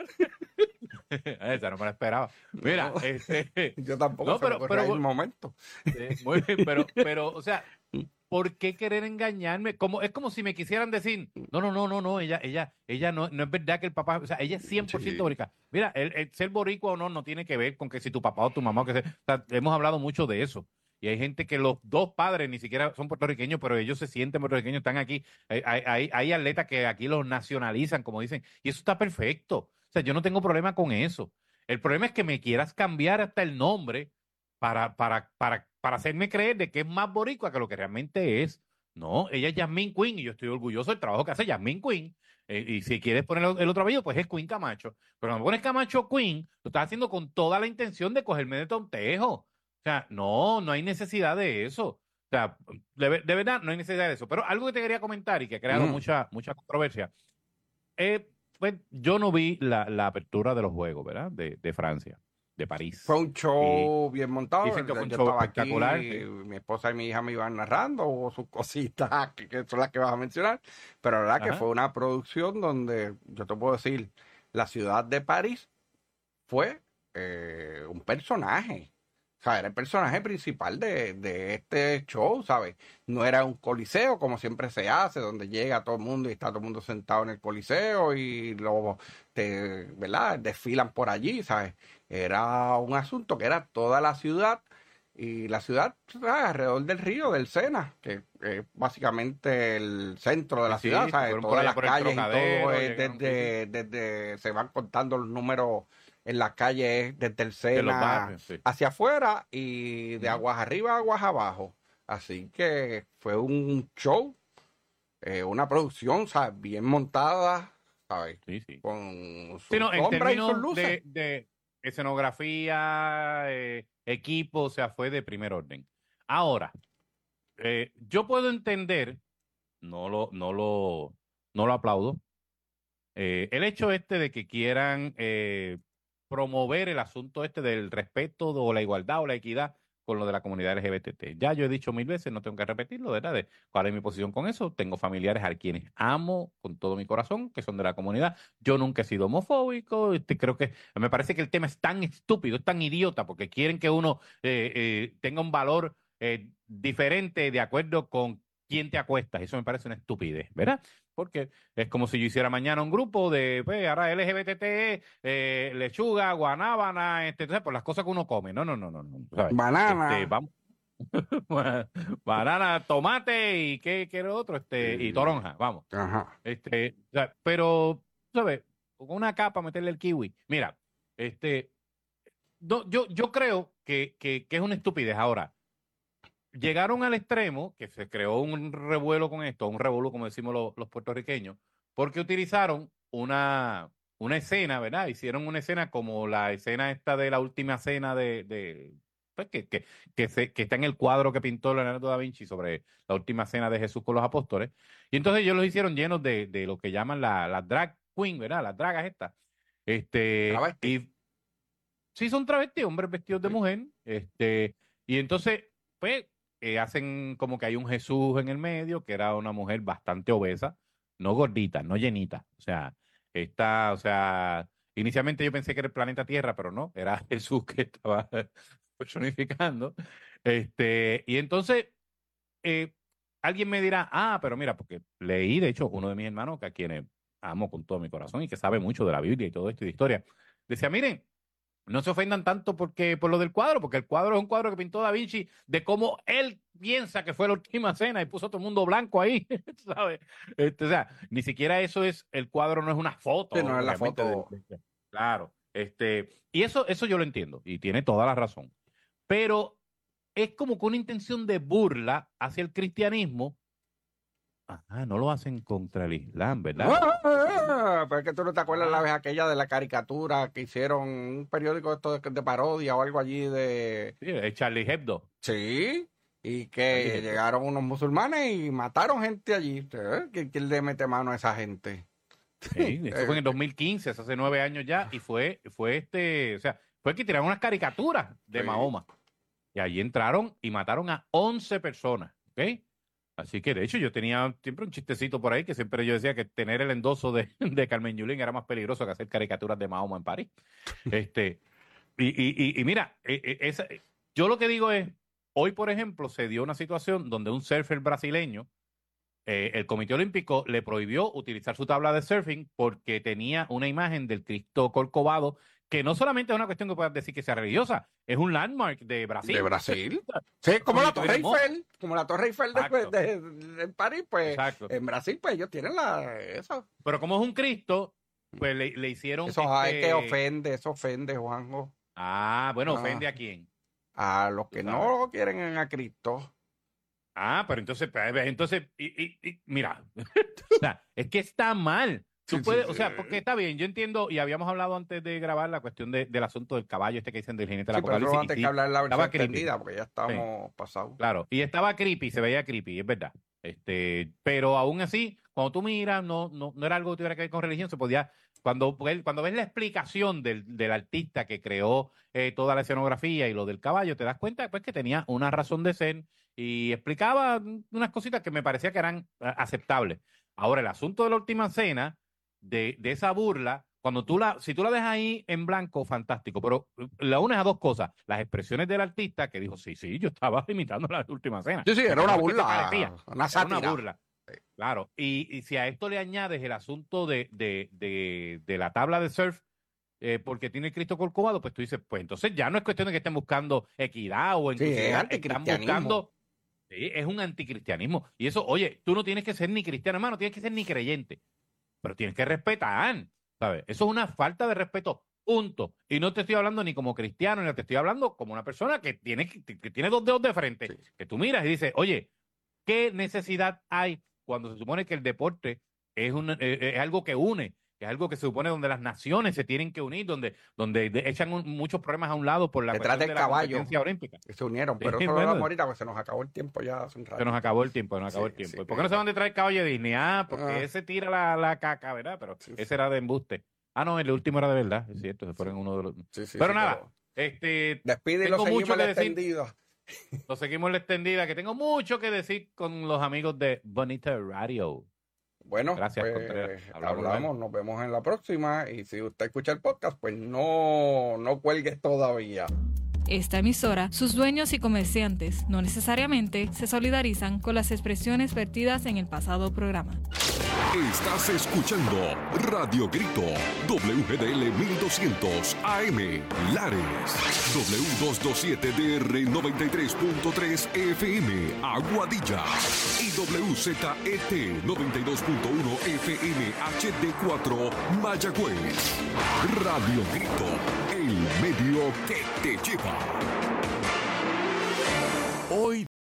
Esa no me la esperaba. Mira, No. este. Yo tampoco, No, se me pero, ocurrió pero, ahí el momento. eh, muy bien, pero, pero, o sea, ¿por qué querer engañarme? Como, es como si me quisieran decir, no, no, no, no, no, ella, ella, ella no, no es verdad que el papá, o sea, ella es cien por ciento Sí. boricua. Mira, el, el ser boricua o no, no tiene que ver con que si tu papá o tu mamá, o que sea, o sea, hemos hablado mucho de eso. Y hay gente que los dos padres ni siquiera son puertorriqueños, pero ellos se sienten puertorriqueños, están aquí. Hay, hay, hay- hay atletas que aquí los nacionalizan, como dicen, y eso está perfecto. O sea, yo no tengo problema con eso. El problema es que me quieras cambiar hasta el nombre para, para, para, para hacerme creer de que es más boricua que lo que realmente es. No, ella es Yasmín Queen y yo estoy orgulloso del trabajo que hace Yasmín Queen. Eh, y si quieres poner el, el otro apellido, pues es Queen Camacho. Pero cuando pones Camacho Queen, lo estás haciendo con toda la intención de cogerme de tontejo. O sea, no, no hay necesidad de eso. O sea, de, ver- de verdad no hay necesidad de eso. Pero algo que te quería comentar y que ha creado Mm. mucha, mucha controversia. Eh, pues yo no vi la, la apertura de los juegos, ¿verdad? De, de Francia, de París. Fue un show bien montado. dicen que fue un Yo show estaba espectacular, aquí, sí. mi esposa y mi hija me iban narrando o sus cositas, que, que son las que vas a mencionar. Pero la verdad que Ajá. fue una producción donde, yo te puedo decir, la ciudad de París fue eh, un personaje. O sea, era el personaje principal de, de este show, ¿sabes? No era un coliseo como siempre se hace, donde llega todo el mundo y está todo el mundo sentado en el coliseo y luego, te, ¿verdad? Desfilan por allí, ¿sabes? Era un asunto que era toda la ciudad y la ciudad, ¿sabes? Alrededor del río, del Sena, que es básicamente el centro de la Sí, ciudad, se ¿sabes? fueron por Todas allá las por el calles y Trocadero, todo es llegaron, desde, desde, se van contando los números en las calles desde el De los Sena barrios, sí. hacia afuera y de Ujú. aguas arriba a aguas abajo. Así que fue un show, eh, una producción, ¿sabes? Bien montada, ¿sabes? Sí, sí. Con sus Sí, no, en sombras y sus términos luces. de, de escenografía, eh, equipo, o sea, fue de primer orden. Ahora, eh, yo puedo entender, no lo, no lo, no lo aplaudo, eh, el hecho este de que quieran eh, promover el asunto este del respeto o la igualdad o la equidad con lo de la comunidad L G B T T. Ya yo he dicho mil veces, no tengo que repetirlo, ¿verdad? De cuál es mi posición con eso. Tengo familiares a quienes amo con todo mi corazón, que son de la comunidad. Yo nunca he sido homofóbico. Este, creo que me parece que el tema es tan estúpido, es tan idiota, porque quieren que uno eh, eh, tenga un valor eh, diferente de acuerdo con quién te acuestas. Eso me parece una estupidez, ¿verdad? Porque es como si yo hiciera mañana un grupo de, pues, ahora L G B T T, eh, lechuga, guanábana, este, entonces, por las cosas que uno come. No, no, no, no. no, ¿sabes? Banana. Este, vamos. Banana, tomate y qué, qué era otro, este, y toronja, vamos. Ajá. Este, o sea, pero, ¿sabes? Con una capa meterle el kiwi. Mira, este, no, yo, yo creo que, que, que es una estupidez. Ahora, llegaron al extremo, que se creó un revuelo con esto, un revuelo, como decimos los, los puertorriqueños, porque utilizaron una, una escena, ¿verdad? Hicieron una escena como la escena esta de la última cena de, de pues, que, que, que, se, que está en el cuadro que pintó Leonardo da Vinci sobre la última cena de Jesús con los apóstoles. Y entonces ellos los hicieron llenos de, de lo que llaman la, la drag queen, ¿verdad? Las dragas estas. Este, Travesti. y sí son travestis, hombres vestidos de mujer. Este, y entonces, pues, eh, hacen como que hay un Jesús en el medio, que era una mujer bastante obesa, no gordita, no llenita. O sea, está, o sea, inicialmente yo pensé que era el planeta Tierra, pero no, era Jesús que estaba personificando. Este, y entonces, eh, alguien me dirá, ah, pero mira, porque leí, de hecho, uno de mis hermanos, que a quienes amo con todo mi corazón y que sabe mucho de la Biblia y todo esto y de historia, decía, miren, no se ofendan tanto porque por lo del cuadro, porque el cuadro es un cuadro que pintó Da Vinci de cómo él piensa que fue la última cena y puso a todo el mundo blanco ahí, ¿sabes? Este, o sea, ni siquiera eso es, el cuadro no es una foto. Sí, no es la foto. De, de, claro, este, y eso, eso yo lo entiendo y tiene toda la razón, pero es como con una intención de burla hacia el cristianismo. Ajá, no lo hacen contra el Islam, ¿verdad? Ah, pero es que tú no te acuerdas la vez aquella de la caricatura que hicieron un periódico esto de, de parodia o algo allí de... Sí, de Charlie Hebdo. Sí, y que Charlie llegaron unos musulmanes y mataron gente allí. ¿Quién, quién le mete mano a esa gente? Sí, eso fue en el dos mil quince, hace nueve años ya, y fue, fue este, o sea, fue que tiraron unas caricaturas de sí. Mahoma. Y allí entraron y mataron a once personas, ¿ok? Así que, de hecho, yo tenía siempre un chistecito por ahí que siempre yo decía que tener el endoso de, de Carmen Yulín era más peligroso que hacer caricaturas de Mahoma en París. Este, y, y, y, y mira, esa, yo lo que digo es, hoy, por ejemplo, se dio una situación donde un surfer brasileño, eh, el Comité Olímpico le prohibió utilizar su tabla de surfing porque tenía una imagen del Cristo Corcovado, que no solamente es una cuestión que puedas decir que sea religiosa, es un landmark de Brasil. ¿De Brasil? Sí, como la Torre Eiffel, como la Torre Eiffel de, de, de, de París, pues Exacto. En Brasil, pues ellos tienen la eso. Pero como es un Cristo, pues le, le hicieron... Eso este... es que ofende, eso ofende, Juanjo. Ah, bueno, ah. ¿ofende a quién? A los que no quieren a Cristo. Ah, pero entonces, entonces, y, y, y, mira, o sea, es que está mal. Tú sí, puedes, sí, o sea, porque está bien, yo entiendo, y habíamos hablado antes de grabar la cuestión de, del asunto del caballo este que dicen del jinete de la sí, Apocalipsis. Pero antes sí, que hablar de la versión extendida, porque ya estábamos sí. pasados. Claro, y estaba creepy, se veía creepy, es verdad. Este, pero aún así, cuando tú miras, no, no, no era algo que tuviera que ver con religión, se podía, cuando, cuando ves la explicación del, del artista que creó eh, toda la escenografía y lo del caballo, te das cuenta pues que tenía una razón de ser y explicaba unas cositas que me parecía que eran aceptables. Ahora, el asunto de la última cena, de, de esa burla, cuando tú la, si tú la dejas ahí en blanco, fantástico, pero la unes a dos cosas, las expresiones del artista que dijo, sí, sí, yo estaba imitando la última cena. Sí, sí, era una burla, una sátira. Una burla, claro, y, y si a esto le añades el asunto de, de, de, de la tabla de surf, eh, porque tiene el Cristo Corcovado, pues tú dices, pues entonces ya no es cuestión de que estén buscando equidad o inclusividad, sí, están buscando... Sí, es un anticristianismo. Y eso, oye, tú no tienes que ser ni cristiano, hermano, tienes que ser ni creyente. Pero tienes que respetar, ¿sabes? Eso es una falta de respeto, punto. Y no te estoy hablando ni como cristiano, ni te estoy hablando como una persona que tiene, que, que tiene dos dedos de frente. Sí. Que tú miras y dices, oye, ¿qué necesidad hay cuando se supone que el deporte es, un, eh, es algo que une? Que es algo que se supone donde las naciones se tienen que unir, donde, donde echan un, muchos problemas a un lado por la Detrás cuestión del de la caballo competencia olímpica. Que se unieron, pero sí, eso bueno. lo vamos ahorita porque se nos acabó el tiempo ya hace un rato. Se nos acabó el tiempo, se nos acabó sí, el tiempo. Sí, ¿Por qué no se van detrás del caballo de Disney? Ah, porque ah. ese tira la, la caca, ¿verdad? Pero sí, ese sí. era de embuste. Ah, no, el último era de verdad, es cierto, se fueron uno de los... Sí, sí, pero sí, nada, pero... este... Despide y lo seguimos la extendida. Lo seguimos en la extendida, que tengo mucho que decir con los amigos de Bonita Radio. Bueno, gracias, pues, hablamos, hablamos nos vemos en la próxima y si usted escucha el podcast, pues no, no cuelgues todavía. Esta emisora, sus dueños y comerciantes no necesariamente se solidarizan con las expresiones vertidas en el pasado programa. Estás escuchando Radio Grito, W G D L mil doscientos A M, Lares, W doscientos veintisiete D R noventa y tres punto tres F M, Aguadilla, y W Z E T noventa y dos punto uno F M H D cuatro, Mayagüez. Radio Grito, el medio que te lleva. Hoy